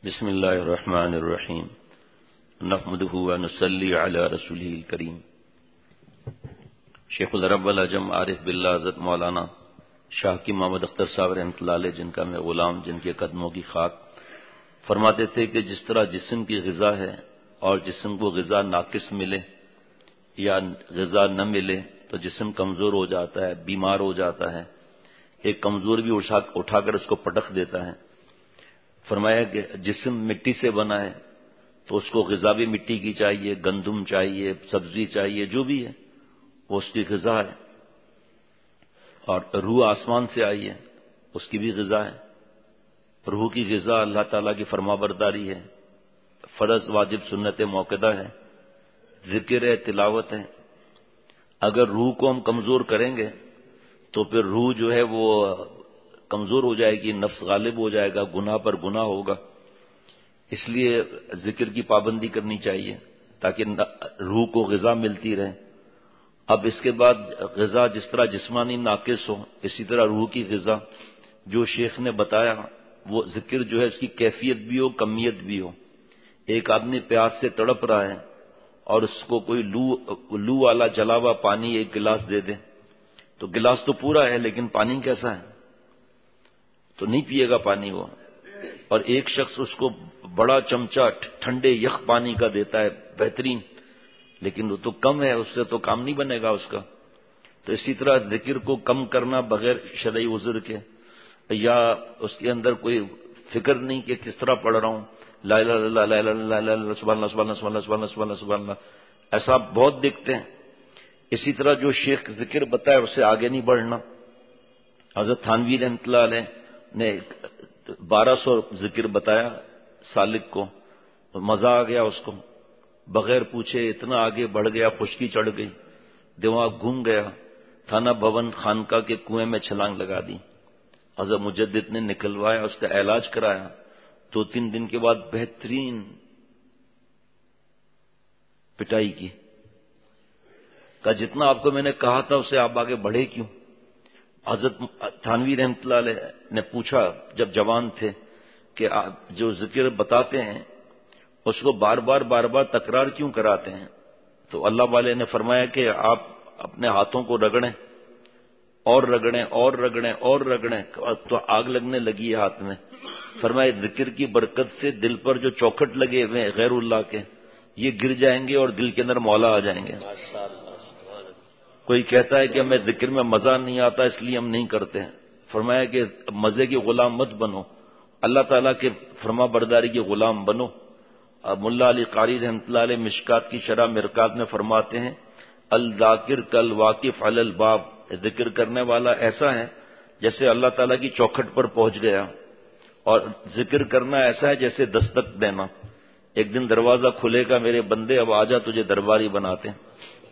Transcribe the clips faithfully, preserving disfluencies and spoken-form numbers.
بسم اللہ الرحمن الرحیم نحمدہ ونصلی علی رسولہ الکریم۔ شیخ العرب والعجم عارف باللہ حضرت مولانا شاہ کی محمد اختر صاحب رحمۃ اللہ علیہ، جن کا میں غلام، جن کے قدموں کی خاک، فرماتے تھے کہ جس طرح جسم کی غذا ہے اور جسم کو غذا ناقص ملے یا غذا نہ ملے تو جسم کمزور ہو جاتا ہے، بیمار ہو جاتا ہے، ایک کمزور بھی اٹھا اٹھا کر اس کو پٹخ دیتا ہے۔ فرمایا کہ جسم مٹی سے بنا ہے تو اس کو غذا بھی مٹی کی چاہیے، گندم چاہیے، سبزی چاہیے، جو بھی ہے وہ اس کی غذا ہے۔ اور روح آسمان سے آئی ہے، اس کی بھی غذا ہے۔ روح کی غذا اللہ تعالیٰ کی فرما برداری ہے، فرض واجب سنت موقدہ ہے، ذکر ہے، تلاوت ہے۔ اگر روح کو ہم کمزور کریں گے تو پھر روح جو ہے وہ کمزور ہو جائے گی، نفس غالب ہو جائے گا، گناہ پر گناہ ہوگا۔ اس لیے ذکر کی پابندی کرنی چاہیے تاکہ روح کو غذا ملتی رہے۔ اب اس کے بعد غذا جس طرح جسمانی ناقص ہو، اسی طرح روح کی غذا جو شیخ نے بتایا، وہ ذکر جو ہے اس کی کیفیت بھی ہو، کمیت بھی ہو۔ ایک آدمی پیاس سے تڑپ رہا ہے اور اس کو کوئی لو لو والا جلا ہوا پانی ایک گلاس دے دے تو گلاس تو پورا ہے لیکن پانی کیسا ہے؟ تو نہیں پیے گا پانی وہ۔ اور ایک شخص اس کو بڑا چمچہ ٹھنڈے یخ پانی کا دیتا ہے، بہترین، لیکن وہ تو کم ہے، اس سے تو کام نہیں بنے گا اس کا۔ تو اسی طرح ذکر کو کم کرنا بغیر شرعی عذر کے، یا اس کے اندر کوئی فکر نہیں کہ کس طرح پڑھ رہا ہوں، لا الہ الا اللہ لا الہ الا اللہ سبحان اللہ سبحان اللہ سبحان اللہ سبحان اللہ سبحان اللہ سبحان اللہ، ایسا بہت دیکھتے ہیں۔ اسی طرح جو شیخ ذکر بتایا اس سے آگے نہیں بڑھنا۔ حضرت تھانوی رحمۃ اللہ علیہ نے بارہ سو ذکر بتایا سالک کو، تو مزہ آ گیا اس کو، بغیر پوچھے اتنا آگے بڑھ گیا، خشکی چڑھ گئی، دماغ گھوم گیا، تھانہ بھون خانقاہ کے کنویں میں چھلانگ لگا دی۔ حضرت مجدد نے نکلوایا، اس کا علاج کرایا، دو تین دن کے بعد بہترین پٹائی کی۔ کہ جتنا آپ کو میں نے کہا تھا اسے آپ آگے بڑھے کیوں؟ حضرت تھانوی رحمۃ اللہ علیہ نے پوچھا جب جوان تھے کہ آپ جو ذکر بتاتے ہیں اس کو بار بار بار بار تکرار کیوں کراتے ہیں؟ تو اللہ والے نے فرمایا کہ آپ اپنے ہاتھوں کو رگڑیں اور رگڑیں اور رگڑیں اور رگڑیں تو آگ لگنے لگی ہے ہاتھ میں۔ فرمایا ذکر کی برکت سے دل پر جو چوکھٹ لگے ہوئے ہیں غیر اللہ کے، یہ گر جائیں گے اور دل کے اندر مولا آ جائیں گے۔ کوئی کہتا ہے کہ ہمیں ذکر میں مزہ نہیں آتا اس لیے ہم نہیں کرتے ہیں۔ فرمایا کہ مزے کی غلام مت بنو، اللہ تعالیٰ کے فرما برداری کے غلام بنو۔ ملا علی قاری رحمۃ اللہ علیہ مشکات کی شرح مرکات میں فرماتے ہیں، الذاکر کل واقف علی الباب، ذکر کرنے والا ایسا ہے جیسے اللہ تعالیٰ کی چوکھٹ پر پہنچ گیا، اور ذکر کرنا ایسا ہے جیسے دستک دینا، ایک دن دروازہ کھلے گا، میرے بندے اب آجا تجھے درباری بناتے ہیں۔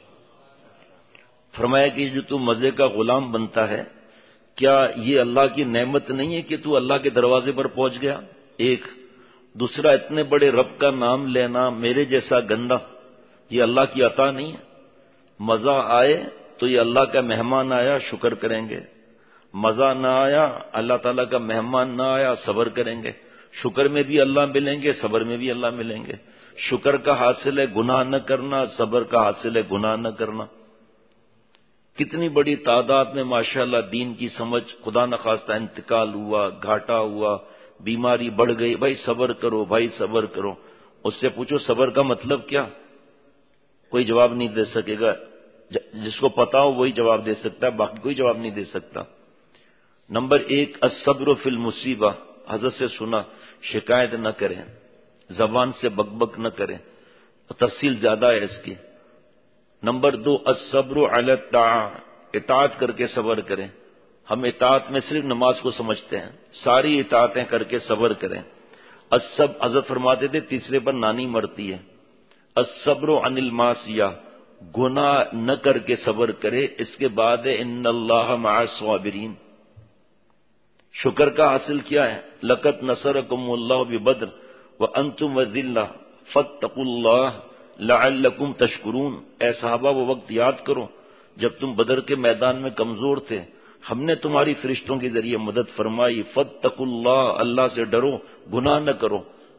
فرمایا کہ جو تو مزے کا غلام بنتا ہے، کیا یہ اللہ کی نعمت نہیں ہے کہ تو اللہ کے دروازے پر پہنچ گیا؟ ایک دوسرا، اتنے بڑے رب کا نام لینا، میرے جیسا گندا، یہ اللہ کی عطا نہیں ہے؟ مزہ آئے تو یہ اللہ کا مہمان آیا، شکر کریں گے۔ مزہ نہ آیا، اللہ تعالیٰ کا مہمان نہ آیا، صبر کریں گے۔ شکر میں بھی اللہ ملیں گے، صبر میں بھی اللہ ملیں گے۔ شکر کا حاصل ہے گناہ نہ کرنا، صبر کا حاصل ہے گناہ نہ کرنا۔ کتنی بڑی تعداد میں ماشاءاللہ دین کی سمجھ خدا نخواستہ انتقال ہوا، گھاٹا ہوا، بیماری بڑھ گئی، بھائی صبر کرو، بھائی صبر کرو۔ اس سے پوچھو صبر کا مطلب کیا؟ کوئی جواب نہیں دے سکے گا، جس کو پتا ہو وہی جواب دے سکتا ہے، باقی کوئی جواب نہیں دے سکتا۔ نمبر ایک، الصبر فی المصیبہ، حضرت سے سنا، شکایت نہ کریں، زبان سے بک بک نہ کریں، تفصیل زیادہ ہے اس کی۔ نمبر دو، الصبر علی الطاعہ، اطاعت کر کے صبر کریں۔ ہم اطاعت میں صرف نماز کو سمجھتے ہیں، ساری اطاعتیں کر کے صبر کریں۔ الصبر، حضرت فرماتے تھے تیسرے پر نانی مرتی ہے۔ الصبر عن المعصیہ، گناہ نہ کر کے صبر کرے۔ اس کے بعد ان اللہ مع الصابرین۔ شکر کا حاصل کیا ہے؟ لقد نصرکم اللہ ببدر وانتم اذلہ فاتقوا اللہ لعلکم تشکرون۔ اے صحابہ وہ وقت یاد کرو جب تم بدر کے میدان میں کمزور تھے، ہم نے تمہاری فرشتوں کے ذریعے مدد فرمائی۔ فاتقوا اللہ، اللہ سے ڈرو، گناہ نہ کرو۔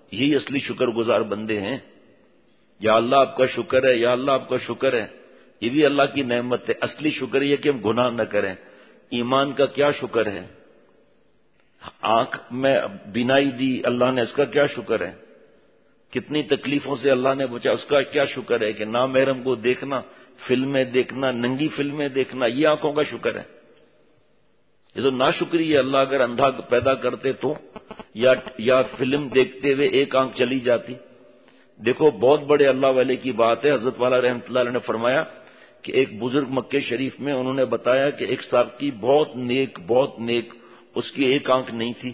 یہی اصلی شکر گزار بندے ہیں. یا اللہ آپ کا شکر ہے، یا اللہ آپ کا شکر ہے، یہ بھی اللہ کی نعمت ہے. اصلی شکر یہ کہ ہم گناہ نہ کریں. ایمان کا کیا شکر ہے؟ آنکھ میں بینائی دی اللہ نے، اس کا کیا شکر ہے؟ کتنی تکلیفوں سے اللہ نے بچا، اس کا کیا شکر ہے؟ کہ نامحرم کو دیکھنا، فلمیں دیکھنا، ننگی فلمیں دیکھنا، یہ آنکھوں کا شکر ہے. یہ تو ناشکری ہے. اللہ اگر اندھا پیدا کرتے تو یا یا فلم دیکھتے ہوئے ایک آنکھ چلی جاتی. دیکھو بہت بڑے اللہ والے کی بات ہے. حضرت والا رحمۃ اللہ علیہ نے فرمایا کہ ایک بزرگ مکے شریف میں انہوں نے بتایا کہ ایک صاحب کی بہت نیک بہت نیک اس کی ایک آنکھ نہیں تھی.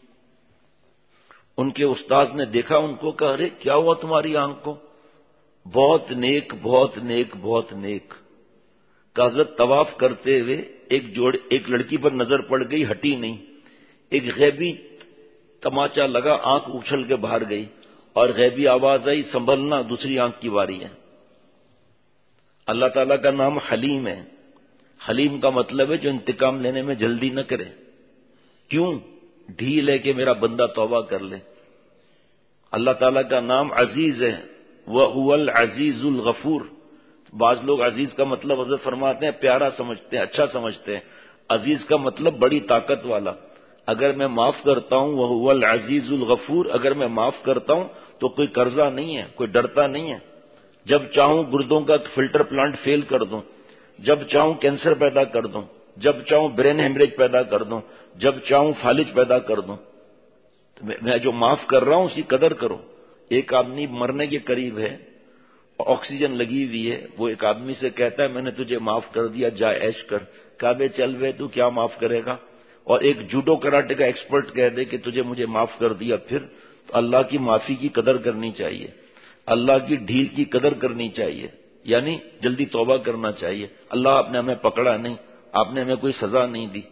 ان کے استاذ نے دیکھا ان کو، کہا ارے کیا ہوا تمہاری آنکھ کو؟ بہت نیک بہت نیک بہت نیک. کہ حضرت طواف کرتے ہوئے ایک جوڑ ایک لڑکی پر نظر پڑ گئی، ہٹی نہیں. ایک غیبی تماچا لگا، آنکھ اچھل کے باہر گئی اور غیبی آواز آئی سنبھلنا دوسری آنکھ کی باری ہے. اللہ تعالیٰ کا نام حلیم ہے. حلیم کا مطلب ہے جو انتقام لینے میں جلدی نہ کرے. کیوں؟ ڈھیل ہے کہ میرا بندہ توبہ کر لے. اللہ تعالیٰ کا نام عزیز ہے، وَهُوَ الْعَزِيزُ الْغَفُورُ. بعض لوگ عزیز کا مطلب حضرت فرماتے ہیں پیارا سمجھتے ہیں، اچھا سمجھتے ہیں. عزیز کا مطلب بڑی طاقت والا. اگر میں معاف کرتا ہوں وَهُوَ الْعَزِيزُ الْغَفُورُ، اگر میں معاف کرتا ہوں تو کوئی قرضہ نہیں ہے، کوئی ڈرتا نہیں ہے. جب چاہوں گردوں کا فلٹر پلانٹ فیل کر دوں، جب چاہوں کینسر پیدا کر دوں، جب چاہوں برین ہیمریج پیدا کر دوں، جب چاہوں فالج پیدا کر دوں. میں جو معاف کر رہا ہوں اسی قدر کرو. ایک آدمی مرنے کے قریب ہے، آکسیجن لگی ہوئی ہے، وہ ایک آدمی سے کہتا ہے میں نے تجھے معاف کر دیا، جا عیش کر. کعبے چل وے تو کیا معاف کرے گا؟ اور ایک جوڈو کراٹے کا ایکسپرٹ کہہ دے کہ تجھے مجھے معاف کر دیا، پھر تو اللہ کی معافی کی قدر کرنی چاہیے، اللہ کی ڈھیل کی قدر کرنی چاہیے، یعنی جلدی توبہ کرنا چاہیے. اللہ آپ نے ہمیں پکڑا نہیں، آپ نے ہمیں کوئی سزا نہیں دی.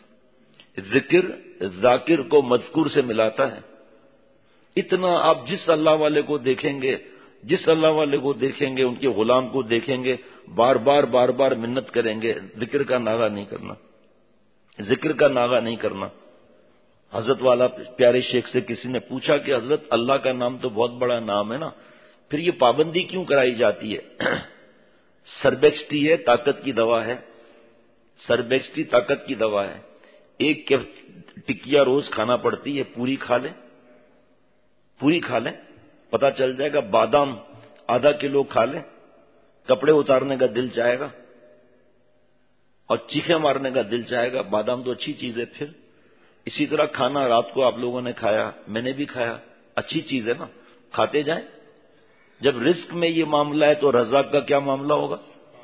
ذکر ذاکر کو مذکور سے ملاتا ہے. اتنا آپ جس اللہ والے کو دیکھیں گے، جس اللہ والے کو دیکھیں گے، ان کے غلام کو دیکھیں گے، بار بار بار بار منت کریں گے. ذکر کا ناغہ نہیں کرنا، ذکر کا ناغہ نہیں کرنا. حضرت والا پیارے شیخ سے کسی نے پوچھا کہ حضرت اللہ کا نام تو بہت بڑا نام ہے نا، پھر یہ پابندی کیوں کرائی جاتی ہے؟ سربیکسٹی ہے، طاقت کی دوا ہے. سربیکسٹی طاقت کی دوا ہے. ایک ٹکیا روز کھانا پڑتی ہے، پوری کھا لیں، پوری کھا لیں، پتہ چل جائے گا. بادام آدھا کلو کھا لیں، کپڑے اتارنے کا دل چاہے گا اور چیخیں مارنے کا دل چاہے گا. بادام تو اچھی چیز ہے. پھر اسی طرح کھانا رات کو آپ لوگوں نے کھایا، میں نے بھی کھایا، اچھی چیز ہے نا، کھاتے جائیں. جب رزق میں یہ معاملہ ہے تو رزاق کا کیا معاملہ ہوگا؟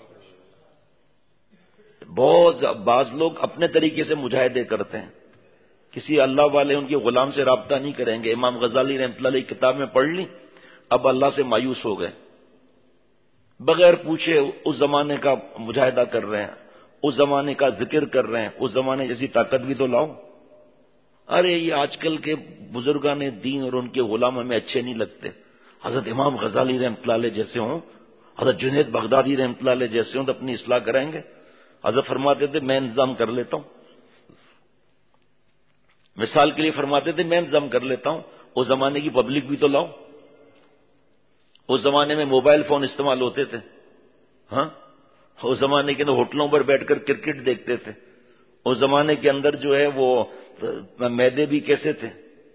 بہت بعض لوگ اپنے طریقے سے مجاہدے کرتے ہیں، کسی اللہ والے ان کے غلام سے رابطہ نہیں کریں گے. امام غزالی رحمۃ اللہ علیہ کتاب میں پڑھ لی، اب اللہ سے مایوس ہو گئے، بغیر پوچھے اس زمانے کا مجاہدہ کر رہے ہیں، اس زمانے کا ذکر کر رہے ہیں. اس زمانے جیسی طاقت بھی تو لاؤ. ارے یہ آج کل کے بزرگان دین اور ان کے غلام ہمیں اچھے نہیں لگتے. حضرت امام غزالی رحمۃ اللہ علیہ جیسے ہوں، حضرت جنید بغدادی رحمۃ اللہ علیہ جیسے ہوں تو اپنی اصلاح کریں گے. حضرت فرماتے تھے میں انتظام کر لیتا ہوں. مثال کے لیے فرماتے تھے میں انتظام کر لیتا ہوں. اس زمانے کی پبلک بھی تو لاؤ. اس زمانے میں موبائل فون استعمال ہوتے تھے. ہاں، اس زمانے کے اندر ہوٹلوں پر بیٹھ کر کرکٹ دیکھتے تھے. اس زمانے کے اندر جو ہے وہ میدے بھی کیسے تھے.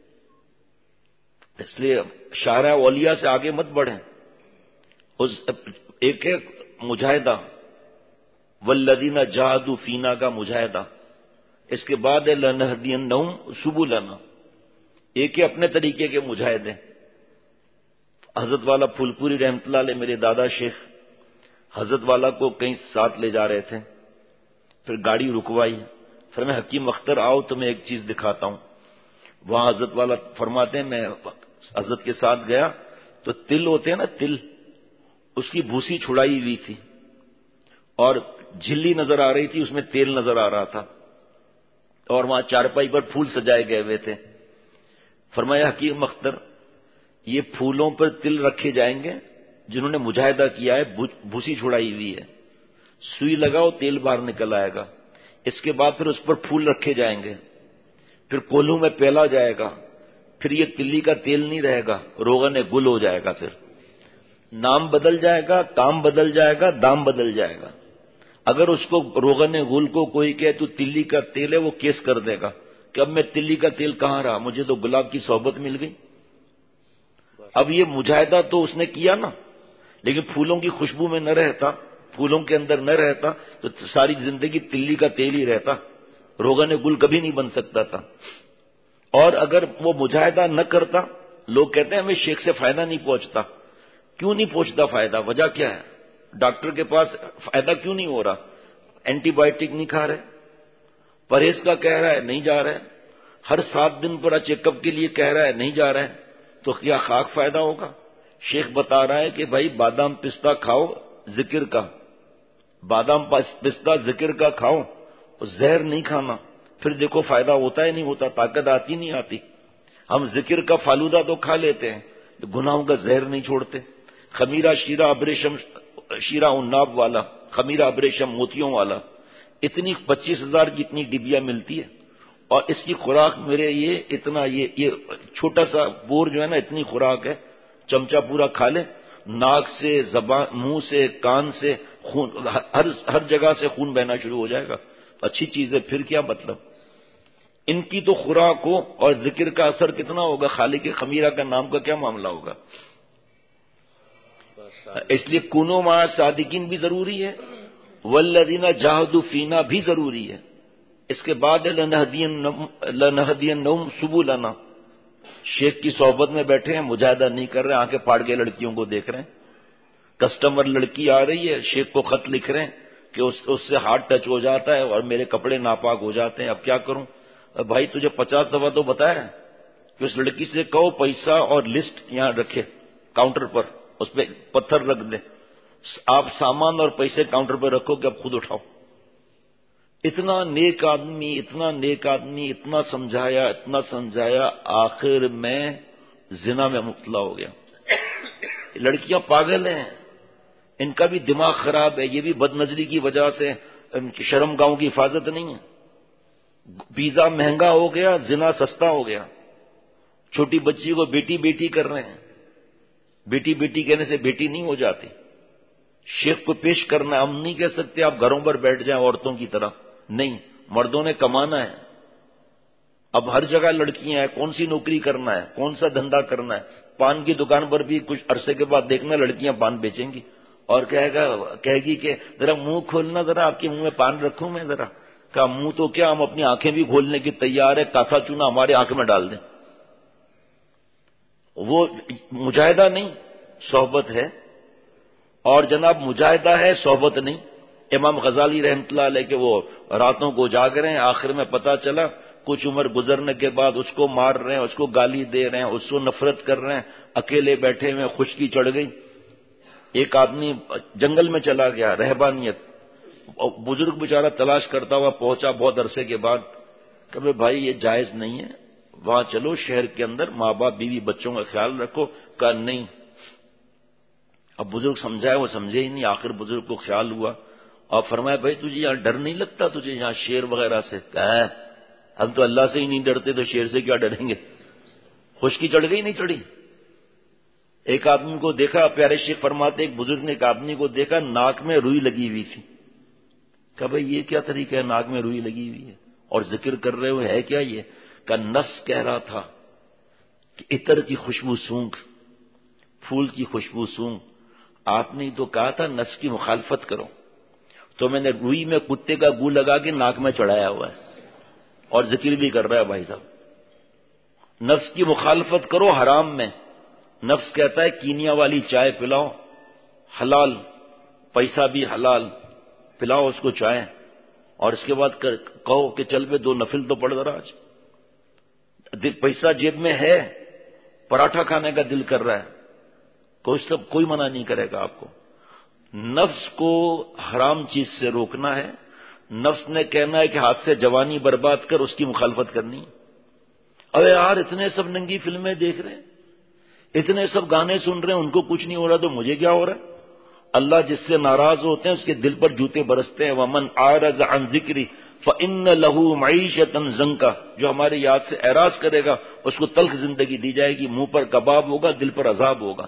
اس لیے شاعرہ اولیاء سے آگے مت بڑھیں. اس ایک ایک مجاہدہ والذین جاہدوا فینا کا مجاہدہ، اس کے بعد ہے لنہدینہم سبلنا، ایک ہی اپنے طریقے کے مجاہدے. حضرت والا پھول پوری رحمۃ اللہ علیہ میرے دادا شیخ حضرت والا کو کہیں ساتھ لے جا رہے تھے، پھر گاڑی رکوائی، پھر میں حکیم اختر آؤ تو میں ایک چیز دکھاتا ہوں. وہاں حضرت والا فرماتے ہیں میں حضرت کے ساتھ گیا تو تل ہوتے ہیں نا، تل، اس کی بھوسی چھڑائی ہوئی تھی اور جھلی نظر آ رہی تھی، اس میں تیل نظر آ رہا تھا، اور وہاں چارپائی پر پھول سجائے گئے ہوئے تھے. فرمایا حکیم اختر یہ پھولوں پر تل رکھے جائیں گے جنہوں نے مجاہدہ کیا ہے، بھوسی چھڑائی ہوئی ہے، سوئی لگاؤ تیل باہر نکل آئے گا. اس کے بعد پھر اس پر پھول رکھے جائیں گے، پھر کولوں میں پیلا جائے گا، پھر یہ تلی کا تیل نہیں رہے گا، روغن گل ہو جائے گا، پھر نام بدل جائے گا، کام بدل جائے گا، دام بدل جائے گا۔ اگر اس کو روغن گل کو کوئی کہے تو تلی کا تیل ہے، وہ کیس کر دے گا کہ اب میں تلی کا تیل کہاں رہا، مجھے تو گلاب کی صحبت مل گئی۔ اب یہ مجاہدہ تو اس نے کیا نا، لیکن پھولوں کی خوشبو میں نہ رہتا، پھولوں کے اندر نہ رہتا تو ساری زندگی تلی کا تیل ہی رہتا، روغن گل کبھی نہیں بن سکتا تھا۔ اور اگر وہ مجاہدہ نہ کرتا، لوگ کہتے ہیں ہمیں شیخ سے فائدہ نہیں پہنچتا، کیوں نہیں پہنچتا فائدہ؟ وجہ کیا ہے؟ ڈاکٹر کے پاس فائدہ کیوں نہیں ہو رہا؟ اینٹی بائیوٹک نہیں کھا رہے، پرہیز کا کہہ رہا ہے نہیں جا رہے، ہر سات دن پر چیک اپ کے لیے کہہ رہا ہے نہیں جا رہے، تو کیا خاک فائدہ ہوگا؟ شیخ بتا رہا ہے کہ بھائی بادام پستہ کھاؤ ذکر کا، بادام پستہ ذکر کا کھاؤ، زہر نہیں کھانا، پھر دیکھو فائدہ ہوتا ہے نہیں ہوتا، طاقت آتی نہیں آتی۔ ہم ذکر کا فالودہ تو کھا لیتے ہیں، گناہوں کا زہر نہیں چھوڑتے۔ خمیرہ شیرہ ابریشم، شیرہ عناب والا، خمیرہ ابریشم موتیوں والا، اتنی پچیس ہزار کی اتنی ڈبیا ملتی ہے، اور اس کی خوراک میرے یہ اتنا یہ یہ چھوٹا سا بور جو ہے نا، اتنی خوراک ہے، چمچہ پورا کھا لے، ناک سے، زبان، منہ سے، کان سے خون، ہر ہر جگہ سے خون بہنا شروع ہو جائے گا۔ اچھی چیز ہے، پھر کیا مطلب؟ ان کی تو خوراک ہو اور ذکر کا اثر کتنا ہوگا، خالق خمیرہ کا نام کا کیا معاملہ ہوگا؟ اس لیے کونوا مع صادقین بھی ضروری ہے، والذین جاہدوا فینا بھی ضروری ہے۔ اس کے بعد لنہدینہم سبلنا، شیخ کی صحبت میں بیٹھے ہیں، مجاہدہ نہیں کر رہے، آنکھیں پھاڑ کے لڑکیوں کو دیکھ رہے ہیں، کسٹمر لڑکی آ رہی ہے، شیخ کو خط لکھ رہے ہیں کہ اس, اس سے ہاتھ ٹچ ہو جاتا ہے اور میرے کپڑے ناپاک ہو جاتے ہیں، اب کیا کروں؟ بھائی تجھے پچاس دفعہ تو بتایا کہ اس لڑکی سے کہو پیسہ اور لسٹ یہاں رکھے کاؤنٹر پر، اس پہ پتھر رکھ دے، آپ سامان اور پیسے کاؤنٹر پر رکھو کہ اب خود اٹھاؤ۔ اتنا نیک آدمی، اتنا نیک آدمی، اتنا سمجھایا، اتنا سمجھایا، آخر میں زنا میں مبتلا ہو گیا۔ لڑکیاں پاگل ہیں، ان کا بھی دماغ خراب ہے، یہ بھی بد نظری کی وجہ سے، شرم گاؤں کی حفاظت نہیں ہے۔ ویزا مہنگا ہو گیا، زنا سستا ہو گیا، چھوٹی بچی کو بیٹی بیٹی کر رہے ہیں، بیٹی بیٹی کہنے سے بیٹی نہیں ہو جاتی۔ شیخ کو پیش کرنا، ہم نہیں کہہ سکتے آپ گھروں پر بیٹھ جائیں عورتوں کی طرح، نہیں، مردوں نے کمانا ہے۔ اب ہر جگہ لڑکیاں ہیں، کون سی نوکری کرنا ہے، کون سا دھندا کرنا ہے؟ پان کی دکان پر بھی کچھ عرصے کے بعد دیکھنا لڑکیاں پان بیچیں گی، اور کہے گا کہے گی کہ ذرا منہ کھولنا، ذرا آپ کے منہ میں پان رکھوں میں، ذرا کہا منہ تو کیا، ہم اپنی آنکھیں بھی کھولنے کی تیار ہے، کاتھا چونا ہمارے آنکھ میں ڈال دیں۔ وہ مجاہدہ نہیں، صحبت ہے، اور جناب مجاہدہ ہے، صحبت نہیں۔ امام غزالی رحمۃ اللہ علیہ کے وہ راتوں کو جاگ رہے ہیں، آخر میں پتہ چلا کچھ عمر گزرنے کے بعد اس کو مار رہے ہیں، اس کو گالی دے رہے ہیں، اس کو نفرت کر رہے ہیں، اکیلے بیٹھے ہوئے خشکی چڑھ گئی۔ ایک آدمی جنگل میں چلا گیا، رہبانیت، بزرگ بیچارہ تلاش کرتا ہوا پہنچا بہت عرصے کے بعد، کہ بھائی یہ جائز نہیں ہے، وہاں چلو شہر کے اندر، ماں باپ بیوی بچوں کا خیال رکھو۔ کہا نہیں۔ اب بزرگ سمجھائے، وہ سمجھے ہی نہیں، آخر بزرگ کو خیال ہوا اور فرمایا بھائی تجھے یہاں ڈر نہیں لگتا، تجھے یہاں شیر وغیرہ سے؟ کہا ہم تو اللہ سے ہی نہیں ڈرتے، تو شیر سے کیا ڈریں گے؟ خشکی چڑھ گئی نہیں چڑھی؟ ایک آدمی کو دیکھا، پیارے شیخ فرماتے ایک بزرگ نے ایک آدمی کو دیکھا، ناک میں روئی لگی ہوئی تھی۔ کہا بھائی یہ کیا طریقہ ہے، ناک میں روئی لگی ہوئی ہے اور ذکر کر رہے ہو، ہے کیا یہ؟ کہ نفس کہہ رہا تھا کہ عطر کی خوشبو سونگ، پھول کی خوشبو سونگ، آپ نے تو کہا تھا نفس کی مخالفت کرو، تو میں نے روئی میں کتے کا گو لگا کے ناک میں چڑھایا ہوا ہے اور ذکر بھی کر رہا ہے بھائی صاحب۔ نفس کی مخالفت کرو حرام میں، نفس کہتا ہے کینیا والی چائے پلاؤ، حلال، پیسہ بھی حلال، پلاؤ اس کو چائے، اور اس کے بعد کہو کہ چل بے دو نفل تو پڑھ ذرا آج، پیسہ جیب میں ہے، پراٹھا کھانے کا دل کر رہا ہے، کوئی سب کوئی منع نہیں کرے گا آپ کو۔ نفس کو حرام چیز سے روکنا ہے، نفس نے کہنا ہے کہ ہاتھ سے جوانی برباد کر، اس کی مخالفت کرنی ہے۔ ارے یار اتنے سب ننگی فلمیں دیکھ رہے ہیں، اتنے سب گانے سن رہے ہیں، ان کو کچھ نہیں ہو رہا تو مجھے کیا ہو رہا ہے؟ اللہ جس سے ناراض ہوتے ہیں اس کے دل پر جوتے برستے ہیں۔ ومن اعرض عن ذکری فَإِنَّ لَهُ مَعِيشَةً ضَنْكَ، جو ہماری یاد سے اعراض کرے گا اس کو تلخ زندگی دی جائے گی، منہ پر کباب ہوگا، دل پر عذاب ہوگا۔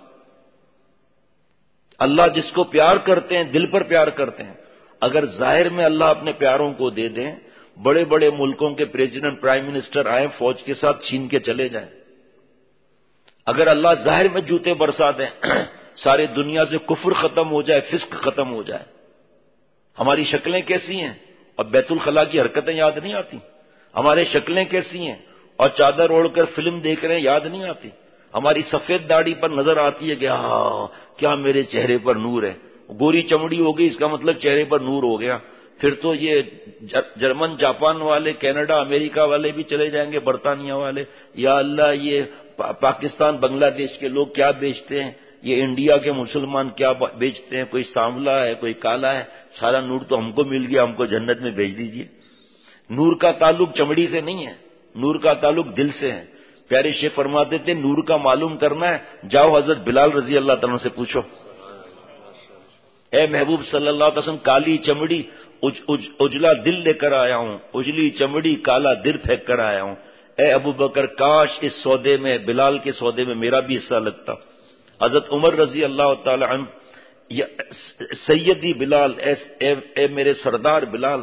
اللہ جس کو پیار کرتے ہیں دل پر پیار کرتے ہیں۔ اگر ظاہر میں اللہ اپنے پیاروں کو دے دیں، بڑے بڑے ملکوں کے پریزیڈنٹ پرائم منسٹر آئیں فوج کے ساتھ چھین کے چلے جائیں، اگر اللہ ظاہر میں جوتے برسا دیں، ساری دنیا سے کفر ختم ہو جائے، فسق ختم ہو جائے، ہماری شکلیں کیسی ہیں اور بیت الخلاء کی حرکتیں یاد نہیں آتی؟ ہماری شکلیں کیسی ہیں اور چادر اوڑھ کر فلم دیکھ رہے ہیں، یاد نہیں آتی؟ ہماری سفید داڑھی پر نظر آتی ہے کہ ہاں کیا میرے چہرے پر نور ہے، گوری چمڑی ہو گئی اس کا مطلب چہرے پر نور ہو گیا، پھر تو یہ جرمن جاپان والے، کینیڈا امریکہ والے بھی چلے جائیں گے، برطانیہ والے، یا اللہ یہ پاکستان بنگلہ دیش کے لوگ کیا بیچتے ہیں، یہ انڈیا کے مسلمان کیا بیچتے ہیں، کوئی سانولا ہے کوئی کالا ہے، سارا نور تو ہم کو مل گیا، ہم کو جنت میں بھیج دیجیے۔ نور کا تعلق چمڑی سے نہیں ہے، نور کا تعلق دل سے ہے۔ پیارے شیخ فرماتے تھے نور کا معلوم کرنا ہے، جاؤ حضرت بلال رضی اللہ تعالیٰ سے پوچھو، اے محبوب صلی اللہ علیہ وسلم کالی چمڑی اج اج اجلا دل لے کر آیا ہوں، اجلی چمڑی کالا دل پھینک کر آیا ہوں، اے ابو بکر کاش اس سودے میں، بلال کے سودے میں میرا بھی حصہ لگتا۔ حضرت عمر رضی اللہ تعالی عنہ، سیدی بلال، اے, اے, اے میرے سردار بلال،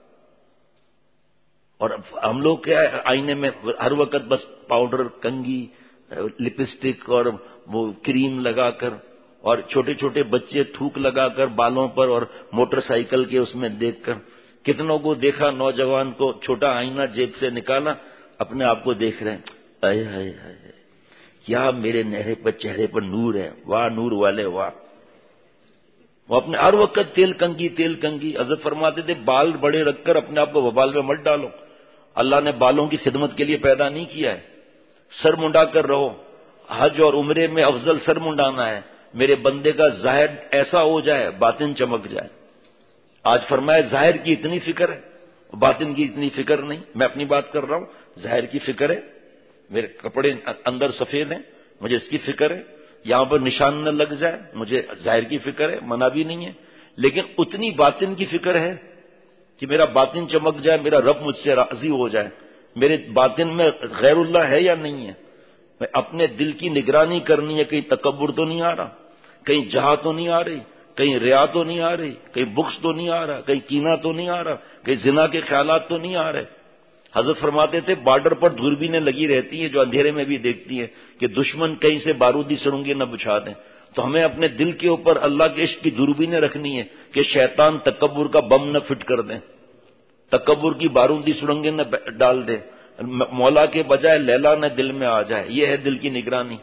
اور ہم لوگ کیا ہے آئینے میں ہر وقت بس پاؤڈر، کنگھی، لپسٹک اور وہ کریم لگا کر، اور چھوٹے چھوٹے بچے تھوک لگا کر بالوں پر اور موٹر سائیکل کے اس میں دیکھ کر، کتنوں کو دیکھا نوجوان کو چھوٹا آئینہ جیب سے نکالا، اپنے آپ کو دیکھ رہے ہیں، اے اے اے کیا میرے نہرے پر چہرے پر نور ہے، واہ نور والے واہ۔ وہ اپنے ہر وقت تیل کنگھی تیل کنگھی، حضرت فرماتے تھے بال بڑے رکھ کر اپنے آپ کو وبال میں مت ڈالو، اللہ نے بالوں کی خدمت کے لیے پیدا نہیں کیا ہے، سر منڈا کر رہو، حج اور عمرے میں افضل سر منڈانا ہے، میرے بندے کا ظاہر ایسا ہو جائے باطن چمک جائے۔ آج فرمائے ظاہر کی اتنی فکر ہے، باطن کی اتنی فکر نہیں، میں اپنی بات کر رہا ہوں، ظاہر کی فکر ہے، میرے کپڑے اندر سفید ہیں مجھے اس کی فکر ہے، یہاں پر نشان نہ لگ جائے مجھے ظاہر کی فکر ہے، منع بھی نہیں ہے، لیکن اتنی باطن کی فکر ہے کہ میرا باطن چمک جائے، میرا رب مجھ سے راضی ہو جائے، میرے باطن میں غیر اللہ ہے یا نہیں ہے، میں اپنے دل کی نگرانی کرنی ہے، کہیں تکبر تو نہیں آ رہا، کہیں جہا تو نہیں آ رہی، کہیں ریا تو نہیں آ رہی، کہیں بخس تو نہیں آ رہا، کہیں کینہ تو نہیں آ رہا، کہیں زنا کے خیالات تو نہیں آ رہے۔ حضرت فرماتے تھے بارڈر پر دوربینیں لگی رہتی ہیں جو اندھیرے میں بھی دیکھتی ہیں کہ دشمن کہیں سے بارودی سرنگیں نہ بچھا دیں، تو ہمیں اپنے دل کے اوپر اللہ کے عشق کی دوربینیں رکھنی ہے کہ شیطان تکبر کا بم نہ فٹ کر دیں، تکبر کی بارودی سرنگیں نہ ڈال دے، مولا کے بجائے لیلا نہ دل میں آ جائے، یہ ہے دل کی نگرانی۔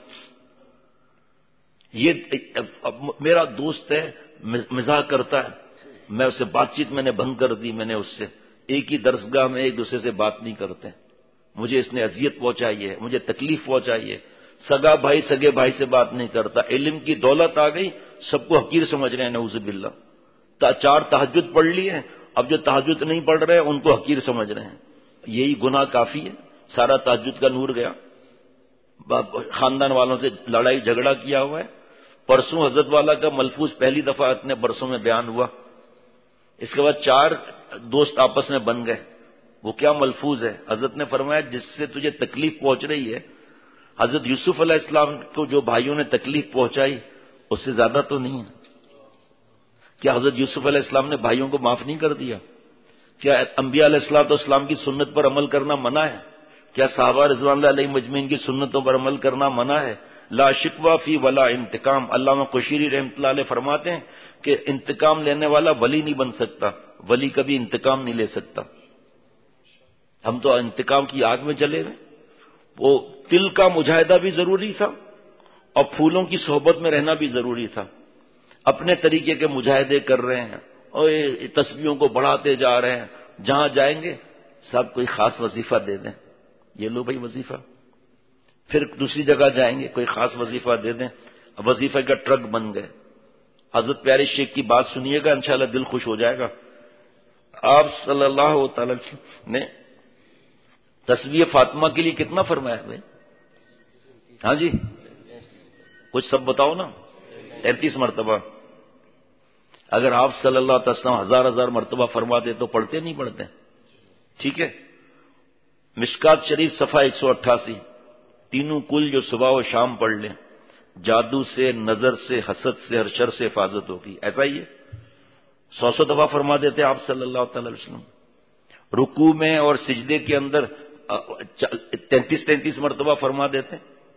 یہ میرا دوست ہے، مزاح کرتا ہے، میں اسے بات چیت میں نے بند کر دی، میں نے اس سے ایک ہی درسگاہ میں ایک دوسرے سے بات نہیں کرتے، مجھے اس نے اذیت پہنچائی ہے، مجھے تکلیف پہنچائی ہے، سگا بھائی سگے بھائی سے بات نہیں کرتا، علم کی دولت آ گئی سب کو حقیر سمجھ رہے ہیں، نعوذ باللہ، تا چار تہجد پڑھ لی ہے، اب جو تہجد نہیں پڑھ رہے ان کو حقیر سمجھ رہے ہیں، یہی گناہ کافی ہے، سارا تہجد کا نور گیا، خاندان والوں سے لڑائی جھگڑا کیا ہوا ہے، پرسوں حضرت والا کا ملفوظ پہلی دفعہ اتنے برسوں میں بیان ہوا، اس کے بعد چار دوست آپس میں بن گئے، وہ کیا ملفوظ ہے؟ حضرت نے فرمایا جس سے تجھے تکلیف پہنچ رہی ہے، حضرت یوسف علیہ السلام کو جو بھائیوں نے تکلیف پہنچائی اس سے زیادہ تو نہیں ہے۔ کیا حضرت یوسف علیہ السلام نے بھائیوں کو معاف نہیں کر دیا؟ کیا انبیاء علیہ السلام اسلام کی سنت پر عمل کرنا منع ہے؟ کیا صحابہ رضوان اللہ علیہ مجمعین کی سنتوں پر عمل کرنا منع ہے؟ لا شکوہ فی ولا انتقام، علامہ قشیری رحمۃ اللہ علیہ فرماتے ہیں کہ انتقام لینے والا ولی نہیں بن سکتا، ولی کبھی انتقام نہیں لے سکتا۔ ہم تو انتقام کی آگ میں جلے ہوئے، وہ دل کا مجاہدہ بھی ضروری تھا اور پھولوں کی صحبت میں رہنا بھی ضروری تھا، اپنے طریقے کے مجاہدے کر رہے ہیں اور تسبیحوں کو بڑھاتے جا رہے ہیں، جہاں جائیں گے سب کوئی خاص وظیفہ دے دیں، یہ لو بھائی وظیفہ، پھر دوسری جگہ جائیں گے کوئی خاص وظیفہ دے دیں، وظیفہ کا ٹرک بن گئے۔ حضرت پیارے شیخ کی بات سنیے گا انشاءاللہ دل خوش ہو جائے گا۔ آپ صلی اللہ تعالی نے تسبیح فاطمہ کے لیے کتنا فرمایا بھائی؟ ہاں جی کچھ سب بتاؤ نا، تینتیس مرتبہ۔ اگر آپ صلی اللہ علیہ وسلم ہزار ہزار مرتبہ فرماتے تو پڑھتے نہیں پڑھتے؟ ٹھیک ہے. مشکات شریف صفحہ ایک سو اٹھاسی. تینوں کل جو صبح و شام پڑھ لیں جادو سے، نظر سے، حسد سے، ہر شر سے حفاظت ہوگی. ایسا ہی ہے. سو سو دفعہ فرما دیتے آپ صلی اللہ تعالی علیہ وسلم. رکوع میں اور سجدے کے اندر تینتیس تینتیس مرتبہ فرما دیتے.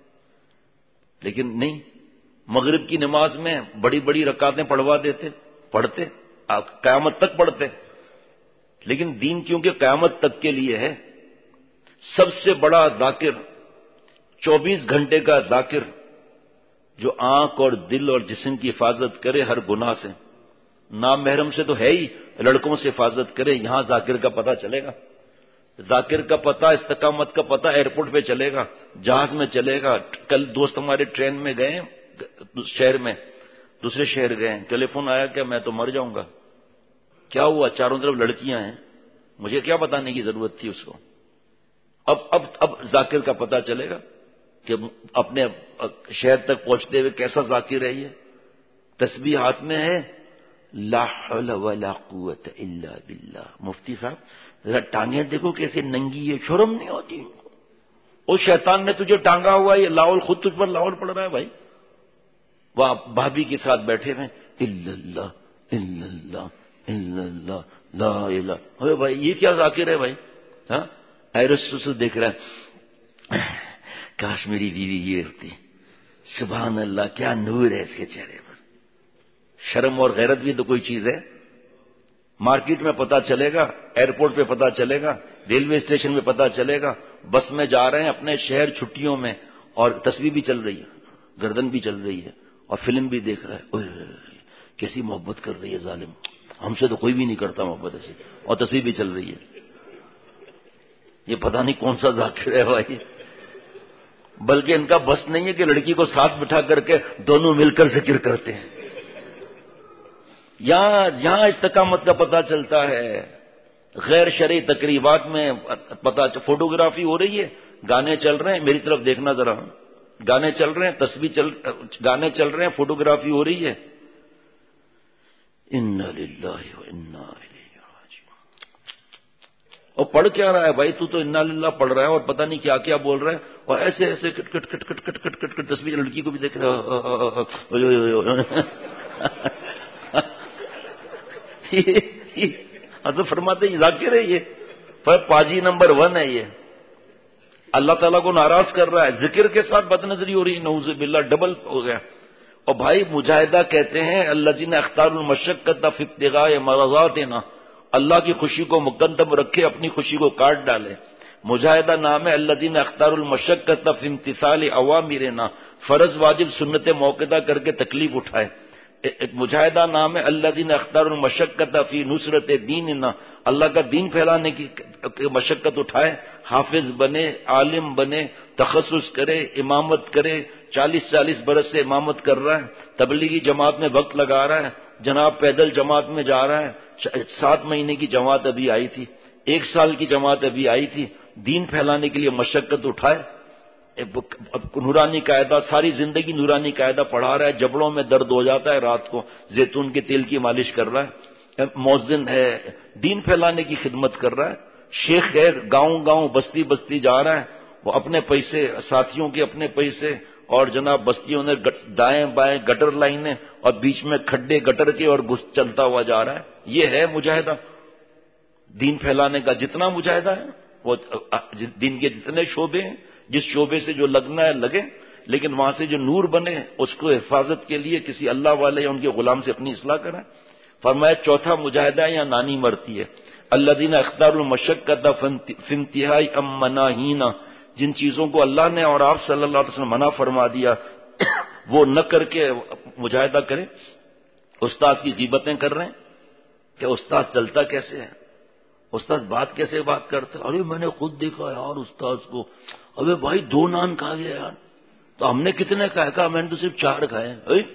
لیکن نہیں، مغرب کی نماز میں بڑی بڑی رکعتیں پڑھوا دیتے، پڑھتے قیامت تک پڑھتے. لیکن دین کیونکہ قیامت تک کے لیے ہے. سب سے بڑا ذاکر، چوبیس گھنٹے کا ذاکر، جو آنکھ اور دل اور جسم کی حفاظت کرے ہر گناہ سے. نام محرم سے تو ہے ہی، لڑکوں سے حفاظت کرے. یہاں ذاکر کا پتہ چلے گا. ذاکر کا پتہ، استقامت کا پتہ ایئرپورٹ پہ چلے گا، جہاز میں چلے گا. کل دوست ہمارے ٹرین میں گئے شہر میں، دوسرے شہر گئے، ٹیلی فون آیا کہ میں تو مر جاؤں گا. کیا ہوا؟ چاروں طرف لڑکیاں ہیں. مجھے کیا بتانے کی ضرورت تھی اس کو. اب اب اب ذاکر کا پتہ چلے گا کہ اپنے شہر تک پہنچتے ہوئے کیسا ذاکر ہے. یہ تسبیح ہاتھ میں ہے، لا حول ولا قوت الا باللہ. مفتی صاحب ذرا ٹانگیں دیکھو کیسے ننگی ہے، شرم نہیں ہوتی ان کو. وہ شیطان نے تجھے ٹانگا ہوا ہے، یہ لاول خود تجھ پر لاول پڑ رہا ہے بھائی. وہ بھابھی کے ساتھ بیٹھے ہوئے، الا اللہ الا اللہ الا اللہ لا الہ. ارے بھائی یہ کیا ذاکر ہے بھائی؟ ہاں ایرس دیکھ رہا ہے، کاش میری بیوی یہ ہوتی. سبحان اللہ، کیا نور ہے اس کے چہرے پر. شرم اور غیرت بھی تو کوئی چیز ہے. مارکیٹ میں پتہ چلے گا، ایئرپورٹ پہ پتہ چلے گا، ریلوے اسٹیشن میں پتہ چلے گا، بس میں جا رہے ہیں اپنے شہر چھٹیوں میں اور تصویر بھی چل رہی ہے، گردن بھی چل رہی ہے اور فلم بھی دیکھ رہا ہے. اوہ کیسی محبت کر رہی ہے ظالم، ہم سے تو کوئی بھی نہیں کرتا محبت ایسی، اور تصویر بھی چل رہی ہے. یہ پتہ نہیں کون سا ذاکر ہے بھائی. بلکہ ان کا بس نہیں ہے کہ لڑکی کو ساتھ بٹھا کر کے دونوں مل کر ذکر کرتے ہیں. یہاں یہاں استقامت کا پتہ چلتا ہے. غیر شرعی تقریبات میں پتہ، فوٹوگرافی ہو رہی ہے، گانے چل رہے ہیں، میری طرف دیکھنا ذرا، گانے چل رہے ہیں، تصویر چل گانے چل رہے ہیں، فوٹوگرافی ہو رہی ہے. انا للہ و انا الیہ راجعون. اور پڑھ کیا رہا ہے بھائی؟ تو تو انا للہ پڑھ رہا ہے اور پتہ نہیں کیا کیا بول رہا ہے، اور ایسے ایسے کٹ کٹ کٹ کٹ کٹ کٹ کٹ کٹ تصویر لڑکی کو بھی دیکھ رہا ہے. تو فرماتے ہیں ذاکر ہے یہ، پاجی نمبر ون ہے یہ. اللہ تعالیٰ کو ناراض کر رہا ہے، ذکر کے ساتھ بد نظری ہو رہی ہے. نعوذ باللہ، ڈبل ہو گیا. اور بھائی مجاہدہ کہتے ہیں الذین اختاروا المشقۃ فی ابتغاء مرضاتنا، اللہ کی خوشی کو مقدم رکھے، اپنی خوشی کو کاٹ ڈالے. مجاہدہ نام ہے الذین اختاروا المشقۃ فی امتثال اوامرنا، فرض واجب سنت موقدہ کر کے تکلیف اٹھائے. ایک مجاہدہ نام ہے الذین اختاروا المشقۃ فی نصرت دیننا، اللہ کا دین پھیلانے کی مشقت اٹھائے، حافظ بنے، عالم بنے، تخصص کرے، امامت کرے. چالیس چالیس برس سے امامت کر رہا ہے، تبلیغی جماعت میں وقت لگا رہا ہے، جناب پیدل جماعت میں جا رہا ہے. سات مہینے کی جماعت ابھی آئی تھی، ایک سال کی جماعت ابھی آئی تھی. دین پھیلانے کے لیے مشقت اٹھائے. نورانی قاعدہ، ساری زندگی نورانی قاعدہ پڑھا رہا ہے، جبڑوں میں درد ہو جاتا ہے، رات کو زیتون کے تیل کی مالش کر رہا ہے. مؤذن ہے، دین پھیلانے کی خدمت کر رہا ہے. شیخ ہے، گاؤں گاؤں بستی بستی جا رہا ہے، وہ اپنے پیسے، ساتھیوں کے اپنے پیسے، اور جناب بستیوں نے دائیں بائیں گٹر لائنیں اور بیچ میں کھڈے گٹر کے، اور گھس چلتا ہوا جا رہا ہے. یہ ہے مجاہدہ. دین پھیلانے کا جتنا مجاہدہ ہے، وہ دین کے جتنے شعبے ہیں، جس شعبے سے جو لگنا ہے لگے، لیکن وہاں سے جو نور بنے اس کو حفاظت کے لیے کسی اللہ والے یا ان کے غلام سے اپنی اصلاح کریں. فرمایا چوتھا مجاہدہ یا نانی مرتی ہے. الذین اختاروا المشقۃ فی انتہاء مناہینا، جن چیزوں کو اللہ نے اور آپ صلی اللہ علیہ وسلم منع فرما دیا وہ نہ کر کے مجاہدہ کریں. استاد کی غیبتیں کر رہے ہیں کہ استاد چلتا کیسے ہے، استاد بات کیسے بات کرتا ہے. ارے میں نے خود دیکھا یار استاد کو، ابے بھائی دو نان کھا گیا یار. تو ہم نے کتنے کھائے؟ کہا میں نے تو صرف چار کھائے.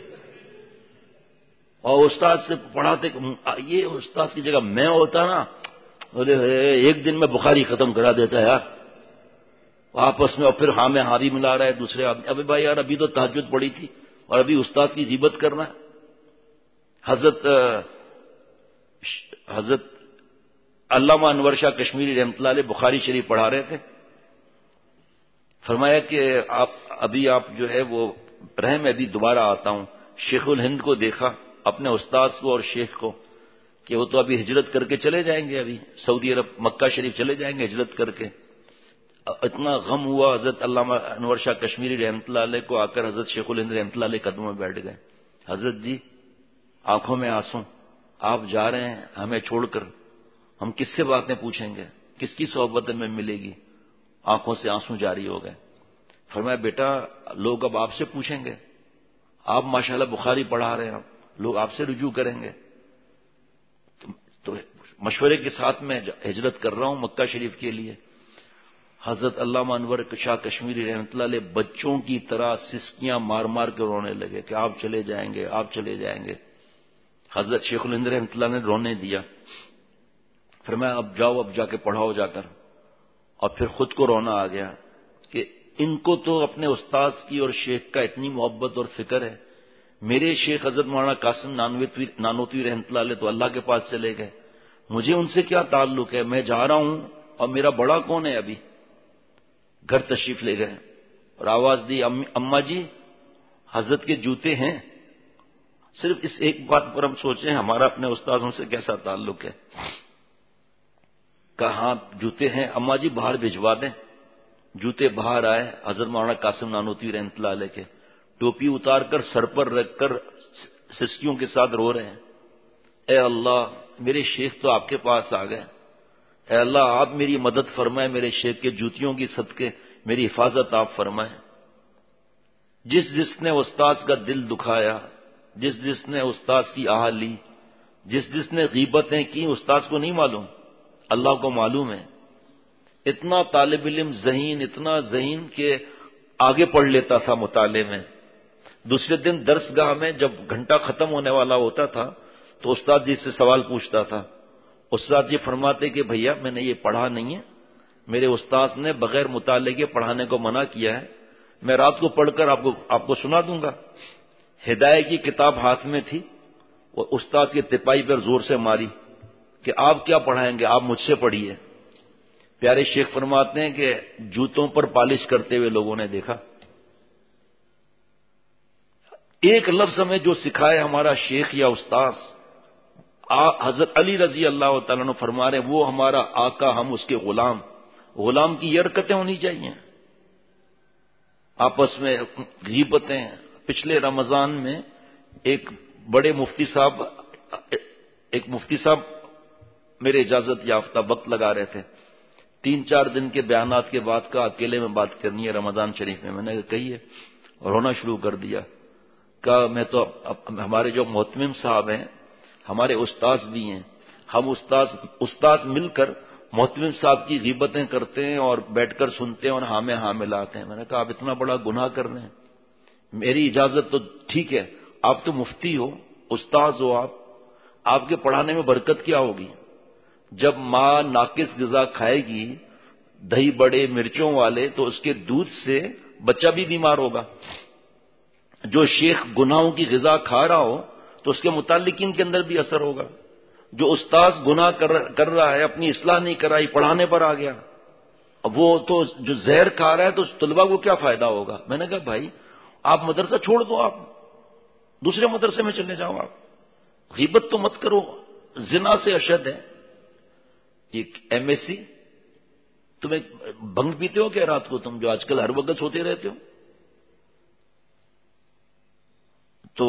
اور استاد سے پڑھاتے، یہ استاد کی جگہ میں ہوتا نا، ایک دن میں بخاری ختم کرا دیتا ہے یار آپس میں. اور پھر ہاں میں ہاری ملا رہا ہے دوسرے آدمی. ابھی بھائی یار ابھی تو تہجد پڑی تھی اور ابھی استاد کی غیبت کرنا ہے. حضرت حضرت علامہ انور شاہ کشمیری رحمۃ اللہ علیہ بخاری شریف پڑھا رہے تھے. فرمایا کہ آپ ابھی آپ جو ہے وہ رحم میں ابھی دوبارہ آتا ہوں. شیخ الہند کو دیکھا، اپنے استاد کو اور شیخ کو، کہ وہ تو ابھی ہجرت کر کے چلے جائیں گے، ابھی سعودی عرب مکہ شریف چلے جائیں گے ہجرت کر کے. اتنا غم ہوا حضرت علامہ انور شاہ کشمیری رحمۃ اللہ علیہ کو، آ کر حضرت شیخ الہند رحمۃ اللہ علیہ قدموں میں بیٹھ گئے. حضرت جی آنکھوں میں آنسو، آپ جا رہے ہیں ہمیں چھوڑ کر، ہم کس سے باتیں پوچھیں گے، کس کی صحبت میں ملے گی. آنکھوں سے آنسو جاری ہو گئے. فرمایا بیٹا لوگ اب آپ سے پوچھیں گے، آپ ماشاءاللہ بخاری پڑھا رہے ہیں، لوگ آپ سے رجوع کریں گے. تو مشورے کے ساتھ میں ہجرت کر رہا ہوں مکہ شریف کے لیے. حضرت علامہ انور شاہ کشمیری رحمۃ اللہ علیہ بچوں کی طرح سسکیاں مار مار کے رونے لگے کہ آپ چلے جائیں گے، آپ چلے جائیں گے. حضرت شیخ الہند رحمۃ اللہ نے رونے دیا. فرمایا اب جاؤ، اب جا کے پڑھاؤ جا کر. اور پھر خود کو رونا آ گیا کہ ان کو تو اپنے استاذ کی اور شیخ کا اتنی محبت اور فکر ہے. میرے شیخ حضرت مولانا قاسم نانوتوی رحمۃ اللہ علیہ تو اللہ کے پاس چلے گئے، مجھے ان سے کیا تعلق ہے؟ میں جا رہا ہوں اور میرا بڑا کون ہے؟ ابھی گھر تشریف لے گئے اور آواز دی اماں جی حضرت کے جوتے ہیں. صرف اس ایک بات پر ہم سوچیں ہمارا اپنے استاذوں سے کیسا تعلق ہے. کہاں جوتے ہیں؟ اماں جی باہر بھجوا دیں. جوتے باہر آئے، حضرت مولانا قاسم نانوتوی رحمۃ اللہ علیہ کے ٹوپی اتار کر سر پر رکھ کر سسکیوں کے ساتھ رو رہے ہیں. اے اللہ میرے شیخ تو آپ کے پاس آ گئے، اے اللہ آپ میری مدد فرمائے، میرے شیخ کے جوتیوں کی صدقے میری حفاظت آپ فرمائیں. جس جس نے استاذ کا دل دکھایا، جس جس نے استاذ کی آہ لی، جس جس نے غیبتیں کی، استاذ کو نہیں معلوم، اللہ کو معلوم ہے. اتنا طالب علم ذہین، اتنا ذہین کہ آگے پڑھ لیتا تھا مطالعے میں. دوسرے دن درس گاہ میں جب گھنٹہ ختم ہونے والا ہوتا تھا تو استاد جی سے سوال پوچھتا تھا. استاد جی فرماتے کہ بھیا میں نے یہ پڑھا نہیں ہے، میرے استاد نے بغیر مطالعے کے پڑھانے کو منع کیا ہے، میں رات کو پڑھ کر آپ کو آپ کو سنا دوں گا. ہدایت کی کتاب ہاتھ میں تھی، وہ استاد کی تپائی پر زور سے ماری کہ آپ کیا پڑھائیں گے، آپ مجھ سے پڑھیے. پیارے شیخ فرماتے ہیں کہ جوتوں پر پالش کرتے ہوئے لوگوں نے دیکھا. ایک لفظ ہمیں جو سکھائے ہمارا شیخ یا استاذ، حضرت علی رضی اللہ تعالیٰ عنہ فرما رہے ہیں وہ ہمارا آقا، ہم اس کے غلام. غلام کی یہ حرکتیں ہونی چاہیے. آپس میں غیبتیں. پچھلے رمضان میں ایک بڑے مفتی صاحب ایک مفتی صاحب میرے اجازت یافتہ وقت لگا رہے تھے. تین چار دن کے بیانات کے بعد کا اکیلے میں بات کرنی ہے رمضان شریف میں. میں نے کہی ہے اور رونا شروع کر دیا. کہا میں تو ہمارے جو محتمم صاحب ہیں ہمارے استاذ بھی ہیں، ہم استاذ استاد مل کر محتمم صاحب کی غیبتیں کرتے ہیں اور بیٹھ کر سنتے ہیں اور ہاں میں ہاں ملاتے ہیں. میں نے کہا آپ اتنا بڑا گناہ کر رہے ہیں. میری اجازت تو ٹھیک ہے، آپ تو مفتی ہو، استاذ ہو، آپ آپ کے پڑھانے میں برکت کیا ہوگی؟ جب ماں ناقص غذا کھائے گی، دہی بڑے مرچوں والے، تو اس کے دودھ سے بچہ بھی بیمار ہوگا. جو شیخ گناہوں کی غذا کھا رہا ہو تو اس کے متعلقین کے اندر بھی اثر ہوگا. جو استاذ گناہ کر رہا ہے، اپنی اصلاح نہیں کرائی، پڑھانے پر آ گیا، وہ تو جو زہر کھا رہا ہے تو اس طلبہ کو کیا فائدہ ہوگا؟ میں نے کہا بھائی آپ مدرسہ چھوڑ دو، آپ دوسرے مدرسے میں چلے جاؤ، آپ غیبت تو مت کرو، زنا سے اشد ہے. ایک ایم ایس سی تمہیں بھنگ پیتے ہو کیا رات کو؟ تم جو آج کل ہر وقت ہوتے رہتے ہو. تو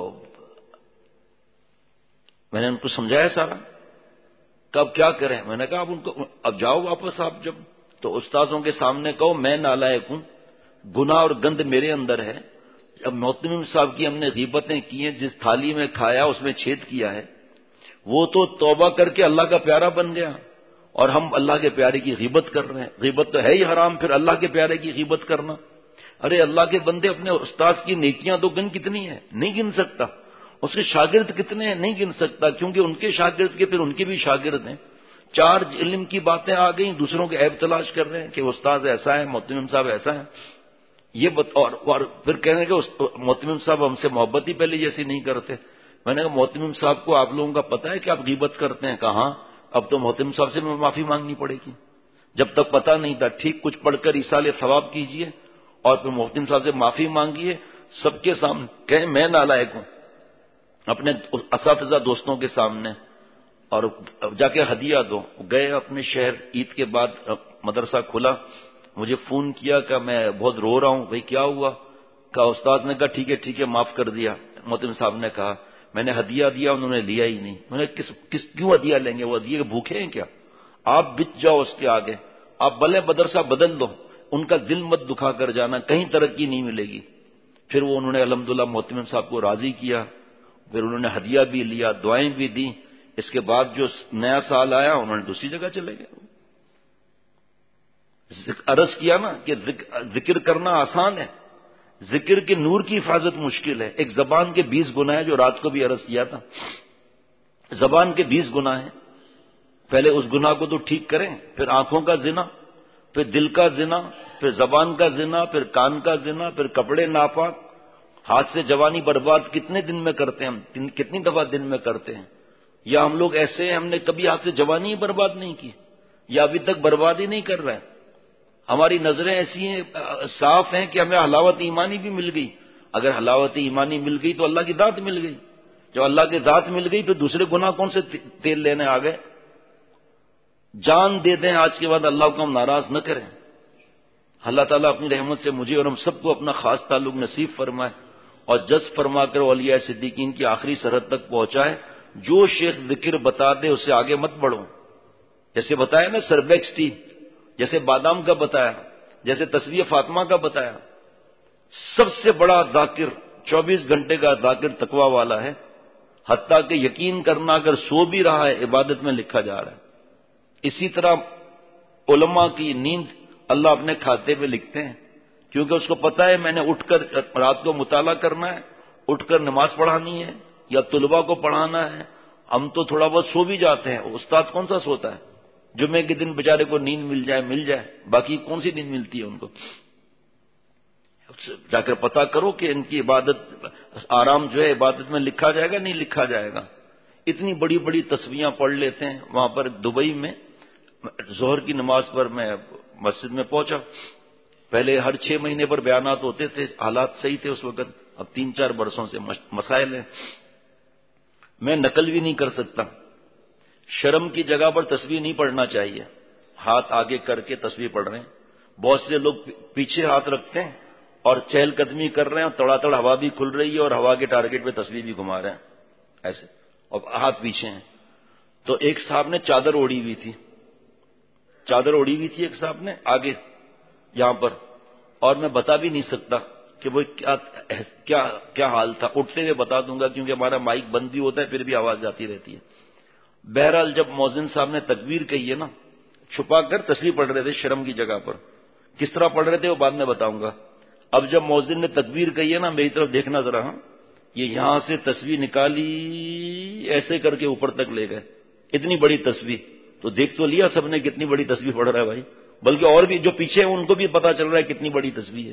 میں نے ان کو سمجھایا سارا. کب کیا کریں؟ میں نے کہا اب ان کو اب جاؤ واپس آپ جب تو استاذوں کے سامنے کہو میں نالائق ہوں، گناہ اور گند میرے اندر ہے. اب محتمم صاحب کی ہم نے غیبتیں کی ہیں، جس تھالی میں کھایا اس میں چھید کیا ہے، وہ تو توبہ کر کے اللہ کا پیارا بن گیا اور ہم اللہ کے پیارے کی غیبت کر رہے ہیں. غیبت تو ہے ہی حرام، پھر اللہ کے پیارے کی غیبت کرنا. ارے اللہ کے بندے اپنے استاذ کی نیکیاں تو گن کتنی ہیں، نہیں گن سکتا. اس کے شاگرد کتنے ہیں، نہیں گن سکتا، کیونکہ ان کے شاگرد کے پھر ان کے بھی شاگرد ہیں. چار علم کی باتیں آ گئیں، دوسروں کے عیب تلاش کر رہے ہیں کہ استاذ ایسا ہے، محتمم صاحب ایسا ہے. یہ بت اور, اور پھر کہہ رہے ہیں کہ محتمم صاحب ہم سے محبت ہی پہلے جیسی نہیں کرتے. میں نے کہا محتمم صاحب کو آپ لوگوں کا پتہ ہے کہ آپ غیبت کرتے ہیں؟ کہاں. اب تو محتم صاحب سے معافی مانگنی پڑے گی. جب تک پتہ نہیں تھا ٹھیک کچھ پڑھ کر ایصال ثواب کیجئے اور پھر محتم صاحب سے معافی مانگیے سب کے سامنے، کہیں میں نالائق ہوں اپنے اساتذہ دوستوں کے سامنے، اور جا کے ہدیہ دو. گئے اپنے شہر، عید کے بعد مدرسہ کھلا، مجھے فون کیا کہ میں بہت رو رہا ہوں. بھئی کیا ہوا؟ کہا استاد نے کہا ٹھیک ہے ٹھیک ہے معاف کر دیا. محتم صاحب نے کہا میں نے ہدیہ دیا انہوں نے لیا ہی نہیں. میں نے کس کس کیوں ہدیہ لیں گے؟ وہ ہدیہ کے بھوکے ہیں کیا؟ آپ بچ جاؤ اس کے آگے، آپ بھلے مدرسہ بدل دو، ان کا دل مت دکھا کر جانا، کہیں ترقی نہیں ملے گی. پھر وہ انہوں نے الحمدللہ محتم صاحب کو راضی کیا، پھر انہوں نے ہدیہ بھی لیا، دعائیں بھی دی. اس کے بعد جو نیا سال آیا انہوں نے دوسری جگہ چلے گئے. عرض کیا نا کہ ذکر کرنا آسان ہے، ذکر کے نور کی حفاظت مشکل ہے. ایک زبان کے بیس گناہ ہیں جو رات کو بھی عرض کیا تھا. زبان کے بیس گناہ ہیں، پہلے اس گناہ کو تو ٹھیک کریں، پھر آنکھوں کا زنا، پھر دل کا زنا، پھر زبان کا زنا، پھر کان کا زنا، پھر کپڑے ناپاک. ہاتھ سے جوانی برباد کتنے دن میں کرتے ہیں ہم، کتنی دفعہ دن میں کرتے ہیں؟ یا ہم لوگ ایسے ہیں ہم نے کبھی ہاتھ سے جوانی ہی برباد نہیں کی، یا ابھی تک برباد ہی نہیں کر رہے. ہماری نظریں ایسی ہیں صاف ہیں کہ ہمیں حلاوت ایمانی بھی مل گئی. اگر حلاوت ایمانی مل گئی تو اللہ کی ذات مل گئی. جب اللہ کی ذات مل گئی پھر دوسرے گناہ کون سے تیل لینے آ گئے؟ جان دے دیں آج کے بعد اللہ کو ہم ناراض نہ کریں. اللہ تعالیٰ اپنی رحمت سے مجھے اور ہم سب کو اپنا خاص تعلق نصیب فرمائے اور جذب فرما کر اولیاء صدیقین کی آخری سرحد تک پہنچائے. جو شیخ ذکر بتا دے اسے آگے مت بڑھو. جیسے بتایا نا سربیکس ٹی، جیسے بادام کا بتایا، جیسے تسبیح فاطمہ کا بتایا. سب سے بڑا ذاکر چوبیس گھنٹے کا ذاکر تقوی والا ہے، حتیٰ کہ یقین کرنا اگر سو بھی رہا ہے عبادت میں لکھا جا رہا ہے. اسی طرح علماء کی نیند اللہ اپنے کھاتے پہ لکھتے ہیں، کیونکہ اس کو پتا ہے میں نے اٹھ کر رات کو مطالعہ کرنا ہے، اٹھ کر نماز پڑھانی ہے یا طلباء کو پڑھانا ہے. ہم تو تھوڑا بہت سو بھی جاتے ہیں، استاد کون سا سوتا ہے؟ جمعے کے دن بیچارے کو نیند مل جائے مل جائے، باقی کون سی نیند ملتی ہے ان کو؟ جا کر پتا کرو کہ ان کی عبادت آرام جو ہے عبادت میں لکھا جائے گا نہیں لکھا جائے گا. اتنی بڑی بڑی تصویراں پڑھ لیتے ہیں. وہاں پر دبئی میں ظہر کی نماز پر میں مسجد میں پہنچا. پہلے ہر چھ مہینے پر بیانات ہوتے تھے، حالات صحیح تھے اس وقت. اب تین چار برسوں سے مسائل ہیں، میں نقل بھی نہیں کر سکتا. شرم کی جگہ پر تسبیح نہیں پڑھنا چاہیے، ہاتھ آگے کر کے تسبیح پڑھ رہے ہیں. بہت سے لوگ پیچھے ہاتھ رکھتے ہیں اور چہل قدمی کر رہے ہیں اور تڑا تڑ ہوا بھی کھل رہی ہے اور ہوا کے ٹارگٹ پہ تسبیح بھی گھما رہے ہیں ایسے، اور ہاتھ پیچھے ہیں. تو ایک صاحب نے چادر اوڑھی ہوئی تھی، چادر اوڑھی ہوئی تھی ایک صاحب نے آگے یہاں پر، اور میں بتا بھی نہیں سکتا کہ وہ کیا کیا کیا حال تھا. اٹھتے ہوئے بتا دوں گا کیونکہ ہمارا مائک بند بھی ہوتا ہے پھر بھی آواز جاتی رہتی ہے. بہرحال جب مؤذن صاحب نے تکبیر کہی ہے نا، چھپا کر تسبیح پڑھ رہے تھے شرم کی جگہ پر. کس طرح پڑھ رہے تھے وہ بعد میں بتاؤں گا. اب جب مؤذن نے تکبیر کہی ہے نا، میری طرف دیکھنا ذرا. ہاں یہ یہاں سے تسبیح نکالی ایسے کر کے اوپر تک لے گئے، اتنی بڑی تسبیح. تو دیکھ تو لیا سب نے کتنی بڑی تسبیح پڑھ رہا ہے بھائی، بلکہ اور بھی جو پیچھے ہیں ان کو بھی پتا چل رہا ہے کتنی بڑی تسبیح ہے.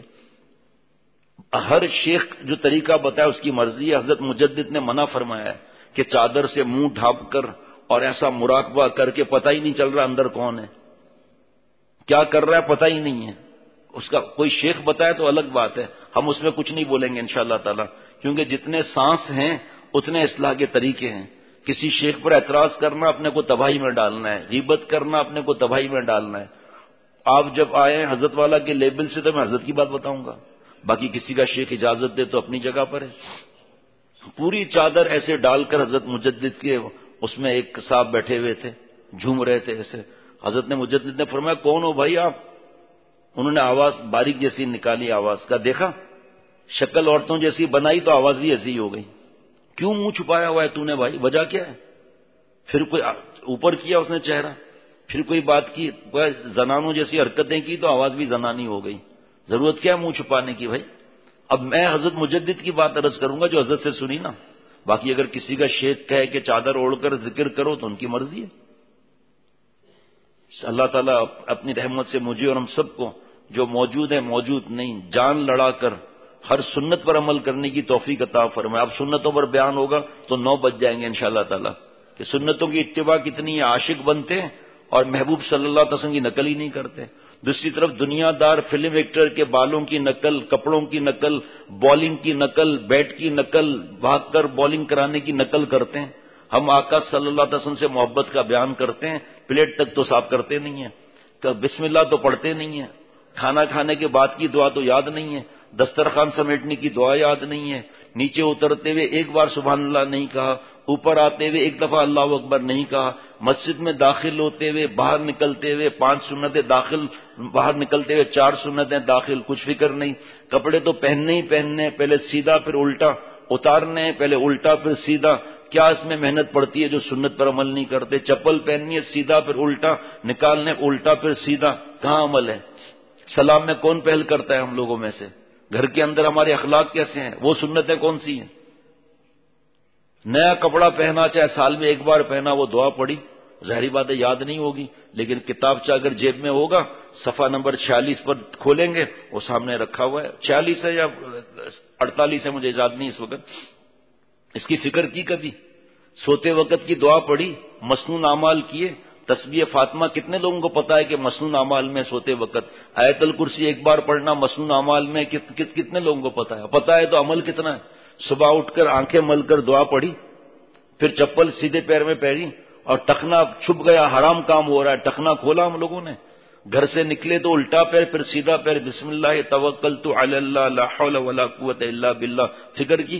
ہر شیخ جو طریقہ بتایا اس کی مرضی ہے. حضرت مجدد نے منع فرمایا ہے کہ چادر سے منہ ڈھانپ کر اور ایسا مراقبہ کر کے پتہ ہی نہیں چل رہا اندر کون ہے، کیا کر رہا ہے پتہ ہی نہیں ہے. اس کا کوئی شیخ بتایا تو الگ بات ہے، ہم اس میں کچھ نہیں بولیں گے انشاءاللہ تعالی، کیونکہ جتنے سانس ہیں اتنے اصلاح کے طریقے ہیں. کسی شیخ پر اعتراض کرنا اپنے کو تباہی میں ڈالنا ہے، غیبت کرنا اپنے کو تباہی میں ڈالنا ہے. آپ جب آئے حضرت والا کے لیبل سے تو میں حضرت کی بات بتاؤں گا، باقی کسی کا شیخ اجازت دے تو اپنی جگہ پر ہے. پوری چادر ایسے ڈال کر حضرت مجدد کے اس میں ایک صاحب بیٹھے ہوئے تھے، جھوم رہے تھے ایسے. حضرت نے مجدد نے فرمایا کون ہو بھائی آپ؟ انہوں نے آواز باریک جیسی نکالی، آواز کا دیکھا شکل عورتوں جیسی بنائی تو آواز بھی ایسی ہی ہو گئی. کیوں منہ چھپایا ہوا ہے تو نے بھائی، وجہ کیا ہے؟ پھر کوئی اوپر کیا اس نے چہرہ، پھر کوئی بات کی، زنانوں جیسی حرکتیں کی تو آواز بھی زنانی ہو گئی. ضرورت کیا منہ چھپانے کی بھائی؟ اب میں حضرت مجدد کی بات عرض کروں گا جو حضرت سے سنی نا، باقی اگر کسی کا شیخ کہے کہ چادر اوڑھ کر ذکر کرو تو ان کی مرضی ہے. اللہ تعالیٰ اپنی رحمت سے مجھے اور ہم سب کو جو موجود ہے موجود نہیں جان لڑا کر ہر سنت پر عمل کرنے کی توفیق عطا فرمائے. اب سنتوں پر بیان ہوگا تو نو بج جائیں گے انشاءاللہ تعالیٰ. کہ سنتوں کی اتباع کتنی ہے، عاشق بنتے ہیں اور محبوب صلی اللہ علیہ وسلم کی نقل ہی نہیں کرتے. دوسری طرف دنیا دار فلم ایکٹر کے بالوں کی نقل، کپڑوں کی نقل، بالنگ کی نقل، بیٹ کی نقل، بھاگ کر بالنگ کرانے کی نقل کرتے ہیں. ہم آقا صلی اللہ علیہ وسلم سے محبت کا بیان کرتے ہیں، پلیٹ تک تو صاف کرتے نہیں ہیں، بسم اللہ تو پڑھتے نہیں ہیں، کھانا کھانے کے بعد کی دعا تو یاد نہیں ہے، دسترخوان سمیٹنے کی دعا یاد نہیں ہے، نیچے اترتے ہوئے ایک بار سبحان اللہ نہیں کہا، اوپر آتے ہوئے ایک دفعہ اللہ اکبر نہیں کہا، مسجد میں داخل ہوتے ہوئے باہر نکلتے ہوئے پانچ سنتیں داخل، باہر نکلتے ہوئے چار سنتیں داخل، کچھ فکر نہیں. کپڑے تو پہننے ہی پہننے، پہلے سیدھا پھر الٹا، اتارنے پہلے الٹا پھر سیدھا. کیا اس میں محنت پڑتی ہے جو سنت پر عمل نہیں کرتے؟ چپل پہننی ہے سیدھا پھر الٹا، نکالنے الٹا پھر سیدھا، کہاں عمل ہے؟ سلام میں کون پہل کرتا ہے ہم لوگوں میں سے؟ گھر کے اندر ہمارے اخلاق کیسے ہیں؟ وہ سنتیں کون سی ہیں؟ نیا کپڑا پہنا، چاہے سال میں ایک بار پہنا، وہ دعا پڑی، ظاہری باتیں یاد نہیں ہوگی، لیکن کتابچہ اگر جیب میں ہوگا، صفحہ نمبر چھیالیس پر کھولیں گے، وہ سامنے رکھا ہوا ہے. چھیالیس ہے یا اڑتالیس ہے، مجھے یاد نہیں اس وقت. اس کی فکر کی کبھی؟ سوتے وقت کی دعا پڑھی، مسنون اعمال کیے، تسبیح فاطمہ کتنے لوگوں کو پتا ہے کہ مسنون اعمال میں سوتے وقت آیت الکرسی ایک بار پڑھنا مسنون اعمال میں کت, کت, کتنے لوگوں کو پتا ہے؟ پتا ہے تو عمل کتنا ہے؟ صبح اٹھ کر آنکھیں مل کر دعا پڑھی، پھر چپل سیدھے پیر میں پہنی اور ٹخنا چھپ گیا، حرام کام ہو رہا ہے، ٹخنا کھولا ہم لوگوں نے. گھر سے نکلے تو الٹا پیر پھر سیدھا پیر، بسم اللہ توکلت علی اللہ لا حول ولا قوت الا باللہ. فکر کی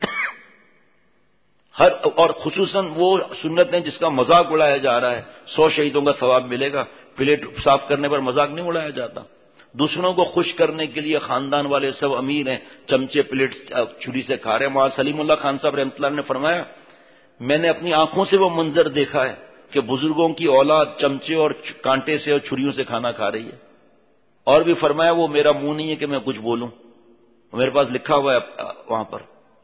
ہر، اور خصوصاً وہ سنت ہیں جس کا مذاق اڑایا جا رہا ہے. سو شہیدوں کا ثواب ملے گا، پلیٹ صاف کرنے پر مذاق نہیں اڑایا جاتا. دوسروں کو خوش کرنے کے لیے خاندان والے سب امیر ہیں، چمچے پلیٹ چھری سے کھا رہے ہیں. مولانا سلیم اللہ خان صاحب رحمۃ اللہ نے فرمایا، میں نے اپنی آنکھوں سے وہ منظر دیکھا ہے کہ بزرگوں کی اولاد چمچے اور کانٹے سے اور چھریوں سے کھانا کھا رہی ہے. اور بھی فرمایا وہ میرا منہ نہیں ہے کہ میں کچھ بولوں، میرے پاس لکھا ہوا ہے وہاں پر.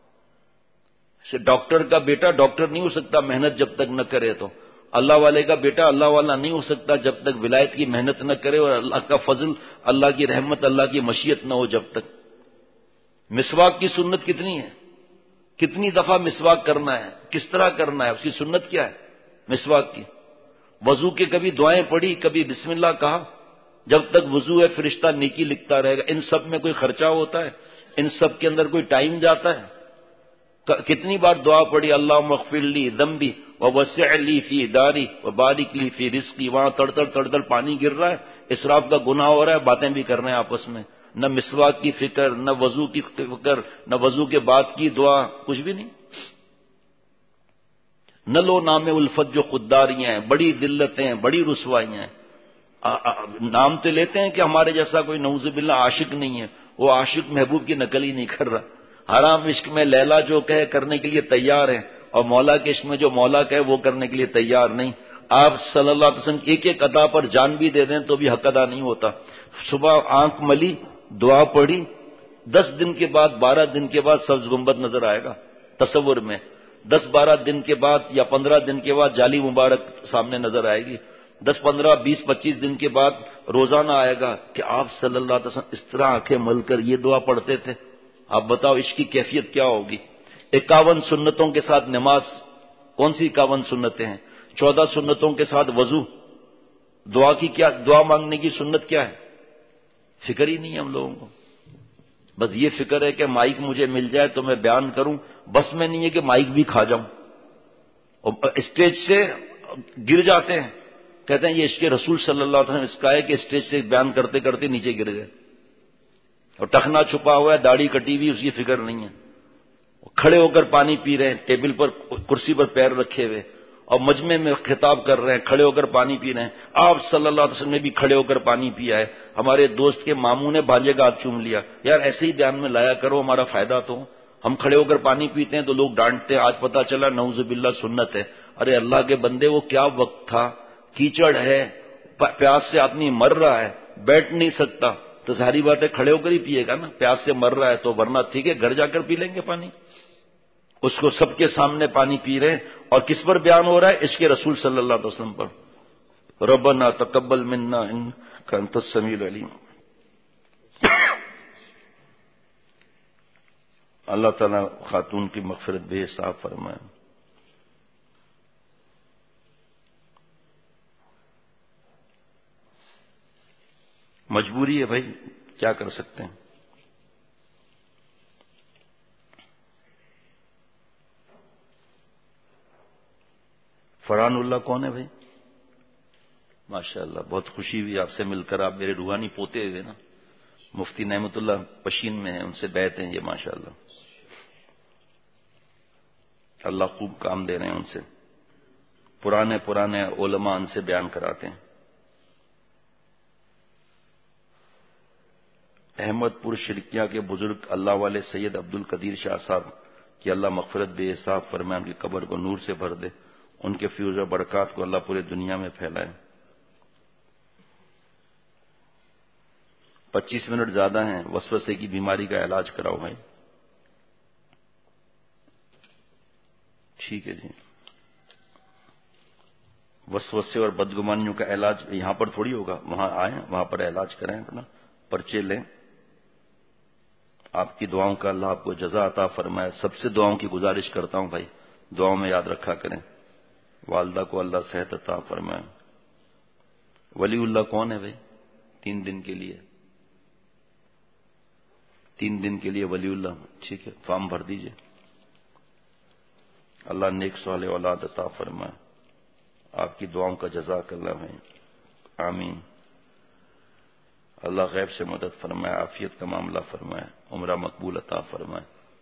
ڈاکٹر کا بیٹا ڈاکٹر نہیں ہو سکتا محنت جب تک نہ کرے، تو اللہ والے کا بیٹا اللہ والا نہیں ہو سکتا جب تک ولایت کی محنت نہ کرے اور اللہ کا فضل، اللہ کی رحمت، اللہ کی مشیت نہ ہو جب تک. مسواک کی سنت کتنی ہے؟ کتنی دفعہ مسواک کرنا ہے؟ کس طرح کرنا ہے؟ اس کی سنت کیا ہے مسواک کی؟ وضو کے کبھی دعائیں پڑھی، کبھی بسم اللہ کہا؟ جب تک وضو ہے فرشتہ نیکی لکھتا رہے گا. ان سب میں کوئی خرچہ ہوتا ہے؟ ان سب کے اندر کوئی ٹائم جاتا ہے؟ کتنی بار دعا پڑھی، اللہم اغفر لی ذنبی ووسع لی فی داری وبارک لی فی رزقی. وہاں تڑ تڑ تڑ تڑ پانی گر رہا ہے، اسراف کا گناہ ہو رہا ہے، باتیں بھی کر رہے ہیں آپس میں. نہ مسواک کی فکر، نہ وضو کی فکر، نہ وضو کے بعد کی دعا، کچھ بھی نہیں. نہ لو نام الفت جو خودداریاں ہیں، بڑی ذلتیں ہیں، بڑی رسوائیاں ہیں. نام تو لیتے ہیں کہ ہمارے جیسا کوئی نعوذ باللہ عاشق نہیں ہے، وہ عاشق محبوب کی نقل ہی نہیں کر رہا. حرام عشق میں لیلا جو کہے کرنے کے لیے تیار ہے، اور مولا کے عشق میں جو مولا کہے وہ کرنے کے لیے تیار نہیں. آپ صلی اللہ علیہ وسلم ایک ایک ادا پر جان بھی دے دیں تو بھی حق ادا نہیں ہوتا. صبح آنکھ ملی، دعا پڑھی، دس دن کے بعد، بارہ دن کے بعد سبز گنبد نظر آئے گا تصور میں. دس بارہ دن کے بعد یا پندرہ دن کے بعد جالی مبارک سامنے نظر آئے گی. دس پندرہ بیس پچیس دن کے بعد روزانہ آئے گا کہ آپ صلی اللہ علیہ وسلم اس طرح آنکھیں مل کر یہ دعا پڑھتے تھے. آپ بتاؤ اس کی کیفیت کیا ہوگی؟ اکاون سنتوں کے ساتھ نماز. کون سی اکاون سنتیں ہیں؟ چودہ سنتوں کے ساتھ وضو. دعا کی کیا، دعا مانگنے کی سنت کیا ہے؟ فکر ہی نہیں ہے ہم لوگوں کو. بس یہ فکر ہے کہ مائک مجھے مل جائے تو میں بیان کروں، بس میں نہیں ہے کہ مائک بھی کھا جاؤں. اور اسٹیج سے گر جاتے ہیں، کہتے ہیں یہ عشق رسول صلی اللہ علیہ وسلم اس کا ہے کہ اسٹیج سے بیان کرتے کرتے نیچے گر گئے. اور ٹخنا چھپا ہوا ہے، داڑھی کٹی ہوئی، اس کی فکر نہیں ہے. کھڑے ہو کر پانی پی رہے ہیں، ٹیبل پر کرسی پر پیر رکھے ہوئے، اور مجمع میں خطاب کر رہے ہیں، کھڑے ہو کر پانی پی رہے ہیں. آپ صلی اللہ علیہ وسلم نے بھی کھڑے ہو کر پانی پیا ہے. ہمارے دوست کے ماموں نے بھانجے کا ہاتھ چوم لیا. یار ایسے ہی بیان میں لایا کرو، ہمارا فائدہ تو. ہم کھڑے ہو کر پانی پیتے ہیں تو لوگ ڈانٹتے ہیں، آج پتہ چلا نعوذ باللہ سنت ہے. ارے اللہ کے بندے، وہ کیا وقت تھا، کیچڑ ہے، پیاس سے آدمی مر رہا ہے، بیٹھ نہیں سکتا، تو ظاہری بات ہے کھڑے ہو کر ہی پیے گا نا. پیاس سے مر رہا ہے تو، ورنہ ٹھیک ہے گھر جا کر پی لیں گے پانی. اس کو سب کے سامنے پانی پی رہے ہیں، اور کس پر بیان ہو رہا ہے؟ عشق رسول صلی اللہ علیہ وسلم پر. ربنا تقبل منا انک انت السمیع العلیم. اللہ تعالیٰ خاتون کی مغفرت بے حساب فرمائے. مجبوری ہے بھائی، کیا کر سکتے ہیں. فرحان اللہ کون ہے بھائی؟ ماشاء اللہ، بہت خوشی ہوئی آپ سے مل کر. آپ میرے روحانی پوتے ہوئے نا. مفتی نعمت اللہ پشین میں ہیں، ان سے بیعت ہیں یہ ماشاء اللہ. اللہ خوب کام دے رہے ہیں ان سے. پرانے پرانے علماء ان سے بیان کراتے ہیں. احمد پور شرکیہ کے بزرگ اللہ والے سید عبد القدیر شاہ صاحب کی اللہ مغفرت بے حساب فرمائے، ان کی قبر کو نور سے بھر دے، ان کے فیوز و برکات کو اللہ پورے دنیا میں پھیلائے. پچیس منٹ زیادہ ہیں، وسوسے کی بیماری کا علاج کراؤ بھائی. ٹھیک ہے جی. وسوسے اور بدگمانیوں کا علاج یہاں پر تھوڑی ہوگا، وہاں آئیں، وہاں پر علاج کریں، اپنا پرچے لیں. آپ کی دعاؤں کا اللہ آپ کو جزا عطا فرمائے. سب سے دعاؤں کی گزارش کرتا ہوں بھائی، دعاؤں میں یاد رکھا کریں. والدہ کو اللہ صحت عطا فرمائے. ولی اللہ کون ہے بھائی؟ تین دن کے لیے تین دن کے لیے ولی اللہ. ٹھیک ہے، فارم بھر دیجئے. اللہ نیک صالح اولاد عطا فرمائے. آپ کی دعاؤں کا جزاک اللہ ہے. آمین. اللہ غیب سے مدد فرمائے، عافیت کا معاملہ فرمائے، عمرہ مقبول عطا فرمائے.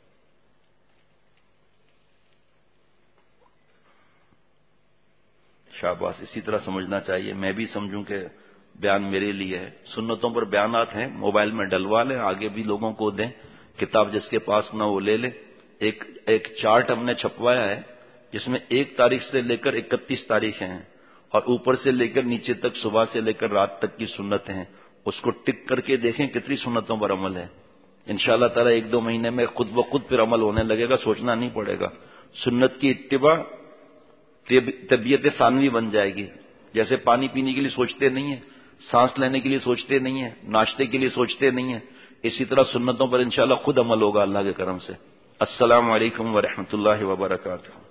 شاباش، اسی طرح سمجھنا چاہیے. میں بھی سمجھوں کہ بیان میرے لیے ہے. سنتوں پر بیانات ہیں، موبائل میں ڈلوا لیں، آگے بھی لوگوں کو دیں. کتاب جس کے پاس نہ وہ لے لے. ایک ایک چارٹ ہم نے چھپوایا ہے جس میں ایک تاریخ سے لے کر اکتیس تاریخیں ہیں، اور اوپر سے لے کر نیچے تک، صبح سے لے کر رات تک کی سنتیں ہیں. اس کو ٹک کر کے دیکھیں کتنی سنتوں پر عمل ہے. انشاءاللہ تعالی ایک دو مہینے میں خود بخود پھر عمل ہونے لگے گا، سوچنا نہیں پڑے گا. سنت کی اتباع طبیعت ثانوی بن جائے گی. جیسے پانی پینے کے لیے سوچتے نہیں ہیں، سانس لینے کے لیے سوچتے نہیں ہیں، ناشتے کے لیے سوچتے نہیں ہیں، اسی طرح سنتوں پر انشاءاللہ خود عمل ہوگا اللہ کے کرم سے. السلام علیکم ورحمۃ اللہ وبرکاتہ.